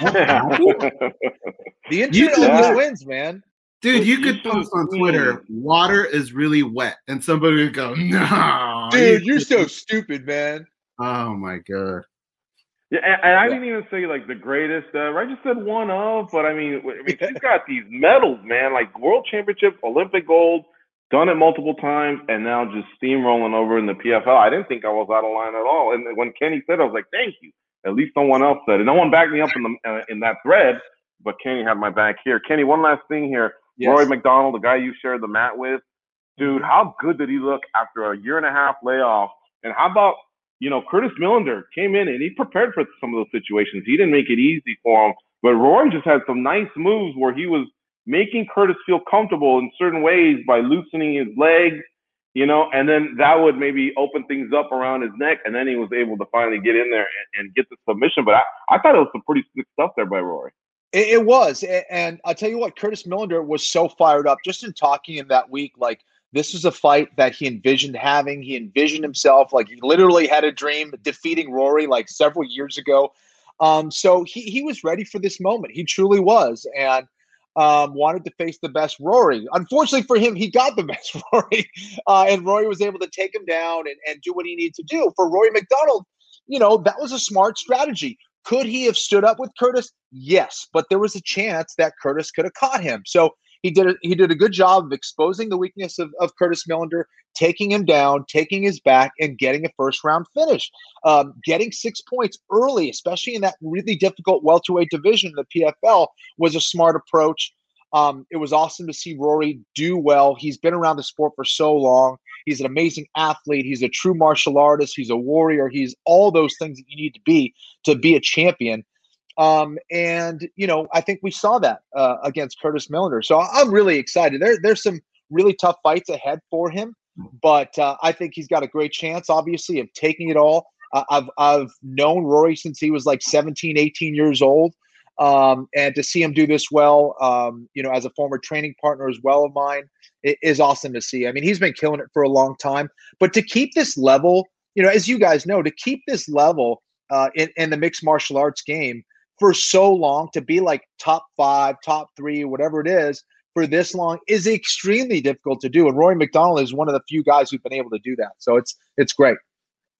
S7: The internet always wins, man.
S5: Dude, you could post on Twitter, "Water is really wet," and somebody would go, "No,
S7: dude, you're so stupid, man."
S5: Oh my god.
S6: Yeah, and I didn't even say like the greatest. I just said one of, but I mean, she's got these medals, man, like world championship, Olympic gold, done it multiple times, and now just steamrolling over in the PFL. I didn't think I was out of line at all. And when Kenny said, I was like, "Thank you." At least someone else said it. No one backed me up in that thread, but Kenny had my back here. Kenny, one last thing here. Yes. Rory McDonald, the guy you shared the mat with, dude, how good did he look after a 1.5-year layoff? And how about, Curtis Millender came in and he prepared for some of those situations. He didn't make it easy for him, but Rory just had some nice moves where he was making Curtis feel comfortable in certain ways by loosening his legs, and then that would maybe open things up around his neck, and then he was able to finally get in there and get the submission. But I thought it was some pretty slick stuff there by Rory.
S7: It was. And I'll tell you what, Curtis Millender was so fired up just in talking in that week. Like, this was a fight that he envisioned having. He envisioned himself, like he literally had a dream defeating Rory like several years ago. So he was ready for this moment. He truly was. And wanted to face the best Rory. Unfortunately for him, he got the best Rory. And Rory was able to take him down and do what he needed to do. For Rory McDonald, that was a smart strategy. Could he have stood up with Curtis? Yes, but there was a chance that Curtis could have caught him. So he did a good job of exposing the weakness of Curtis Millender, taking him down, taking his back, and getting a first-round finish. Getting 6 points early, especially in that really difficult welterweight division in the PFL, was a smart approach. It was awesome to see Rory do well. He's been around the sport for so long. He's an amazing athlete. He's a true martial artist. He's a warrior. He's all those things that you need to be a champion. I think we saw that against Curtis Millender. So I'm really excited. There's some really tough fights ahead for him, but I think he's got a great chance, obviously, of taking it all. I've known Rory since he was like 17, 18 years old. And to see him do this well, as a former training partner as well of mine, it is awesome to see. I mean, he's been killing it for a long time, but to keep this level, as you guys know, to keep this level in the mixed martial arts game for so long, to be like top 5, top 3, whatever it is for this long is extremely difficult to do. And Rory McDonald is one of the few guys who've been able to do that. So it's great.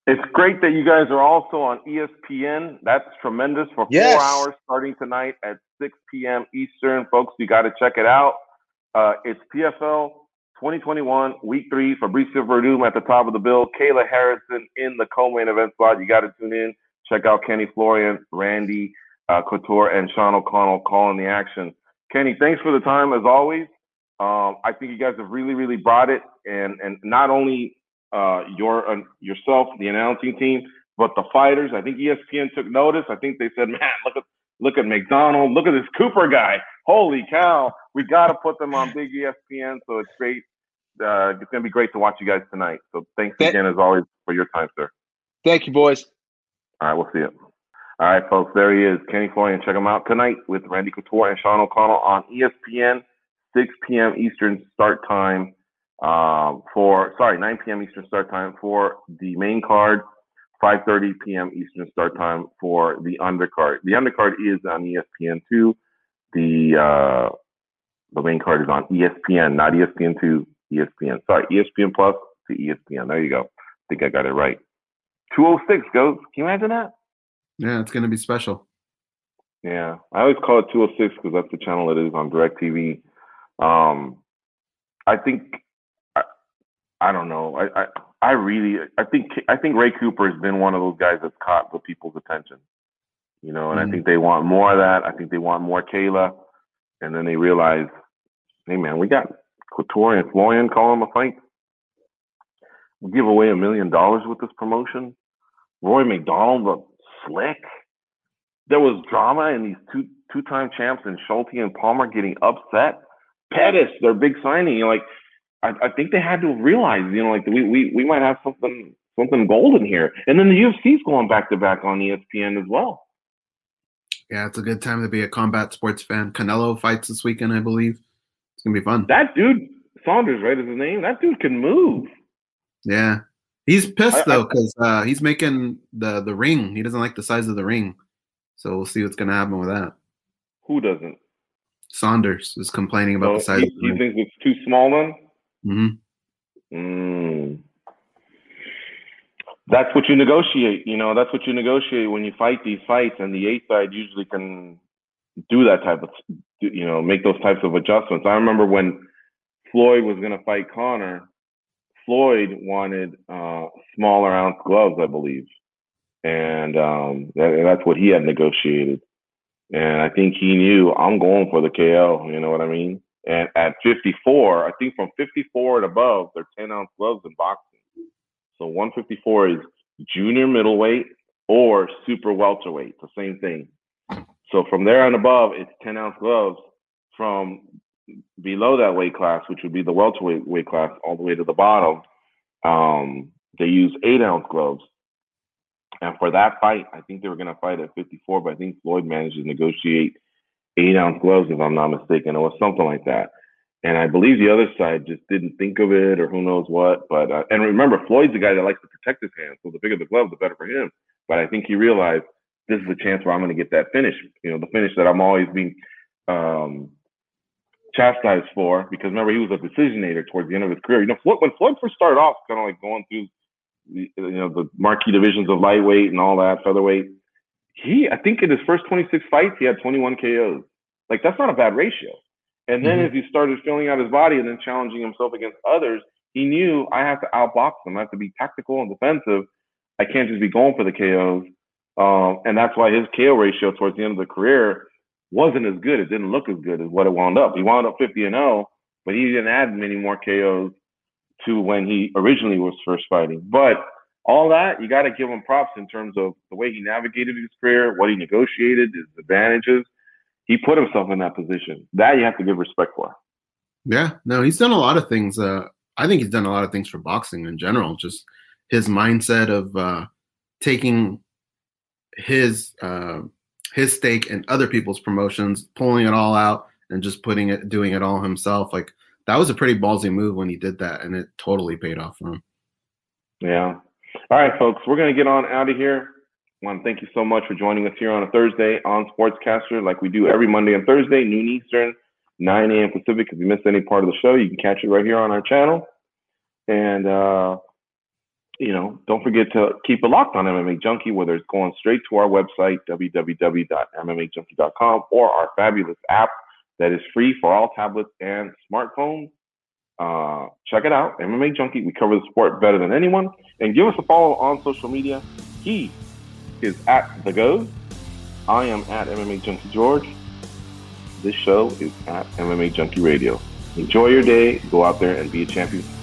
S6: It's great that you guys are also on ESPN. That's tremendous for 4 hours starting tonight at 6 p.m. Eastern. Folks, you got to check it out. It's PFL 2021, Week 3. Fabricio Verdum at the top of the bill. Kayla Harrison in the co-main event slot. You got to tune in. Check out Kenny Florian, Randy Couture, and Sean O'Connell calling the action. Kenny, thanks for the time as always. I think you guys have really, really brought it, and not only yourself, the announcing team, but the fighters. I think ESPN took notice. I think they said, "Man, look at McDonald. Look at this Cooper guy. Holy cow! We got to put them on big ESPN." So it's great. It's gonna be great to watch you guys tonight. So thanks again as always for your time, sir.
S7: Thank you, boys.
S6: All right, we'll see you. All right, folks, there he is, Kenny Florian. Check him out tonight with Randy Couture and Sean O'Connell on ESPN, 6 p.m. Eastern start time 9 p.m. Eastern start time for the main card, 5:30 p.m. Eastern start time for the undercard. The undercard is on ESPN2. The main card is on ESPN, not ESPN2, ESPN. Sorry, ESPN Plus to ESPN. There you go. I think I got it right. 206 goes. Can you imagine that?
S5: Yeah, it's going to be special.
S6: Yeah, I always call it 206 because that's the channel it is on DirecTV. I think I don't know. I think Ray Cooper has been one of those guys that's caught the people's attention. You know, and I think they want more of that. I think they want more Kayla, and then they realize, hey man, we got Couture and Florian calling a fight. We give away $1 million with this promotion. Roy McDonald looked slick. There was drama in these two-time champs and Schulte and Palmer getting upset. Pettis, their big signing. You know, like I think they had to realize, you know, like we might have something golden here. And then the UFC's going back to back on ESPN as well.
S5: Yeah, it's a good time to be a combat sports fan. Canelo fights this weekend, I believe. It's gonna be fun.
S6: That dude, Saunders, right, is his name. That dude can move.
S5: Yeah. He's pissed though because he's making the ring. He doesn't like the size of the ring, so we'll see what's gonna happen with that.
S6: Who doesn't?
S5: Saunders is complaining about the size.
S6: He thinks it's too small then. That's what you negotiate. You know, that's what you negotiate when you fight these fights, and the A side usually can do that type of, you know, make those types of adjustments. I remember when Floyd was gonna fight Conor. Floyd wanted smaller ounce gloves, I believe, and that's what he had negotiated. And I think he knew, I'm going for the KO. You know what I mean? And at 54, I think from 54 and above, they're 10-ounce gloves in boxing. So 154 is junior middleweight or super welterweight, the same thing. So from there on above, it's 10-ounce gloves. From below that weight class, which would be the welterweight weight class, all the way to the bottom, they use 8-ounce gloves. And for that fight, I think they were going to fight at 54, but I think Floyd managed to negotiate 8-ounce gloves, if I'm not mistaken. It was something like that. And I believe the other side just didn't think of it, or who knows what. But and remember, Floyd's the guy that likes to protect his hands, so the bigger the glove, the better for him. But I think he realized this is a chance where I'm going to get that finish. You know, the finish that I'm always being chastised for, because remember, he was a decisionator towards the end of his career. You know, when Floyd first started off, kind of like going through the marquee divisions of lightweight and all that, featherweight. I think in his first 26 fights, he had 21 KOs. Like, that's not a bad ratio. And then as he started filling out his body and then challenging himself against others, he knew, I have to outbox them. I have to be tactical and defensive. I can't just be going for the KOs. And that's why his KO ratio towards the end of the career wasn't as good. It didn't look as good as what it wound up. He wound up 50-0, but he didn't add many more KOs to when he originally was first fighting. But all that, you got to give him props in terms of the way he navigated his career, what he negotiated, his advantages. He put himself in that position. That you have to give respect for.
S5: Yeah, no, he's done a lot of things. I think he's done a lot of things for boxing in general. Just his mindset of taking his stake in other people's promotions, pulling it all out, and just doing it all himself. Like, that was a pretty ballsy move when he did that, and it totally paid off for him.
S6: Yeah. All right, folks, we're going to get on out of here. I want to thank you so much for joining us here on a Thursday on Sportscaster, like we do every Monday and Thursday, noon Eastern, 9 a.m. Pacific. If you missed any part of the show, you can catch it right here on our channel. And don't forget to keep it locked on MMA Junkie, whether it's going straight to our website, www.mmajunkie.com, or our fabulous app that is free for all tablets and smartphones. Check it out, MMA Junkie. We cover the sport better than anyone. And give us a follow on social media. He is at The Goes. I am at MMA Junkie George. This show is at MMA Junkie Radio. Enjoy your day. Go out there and be a champion.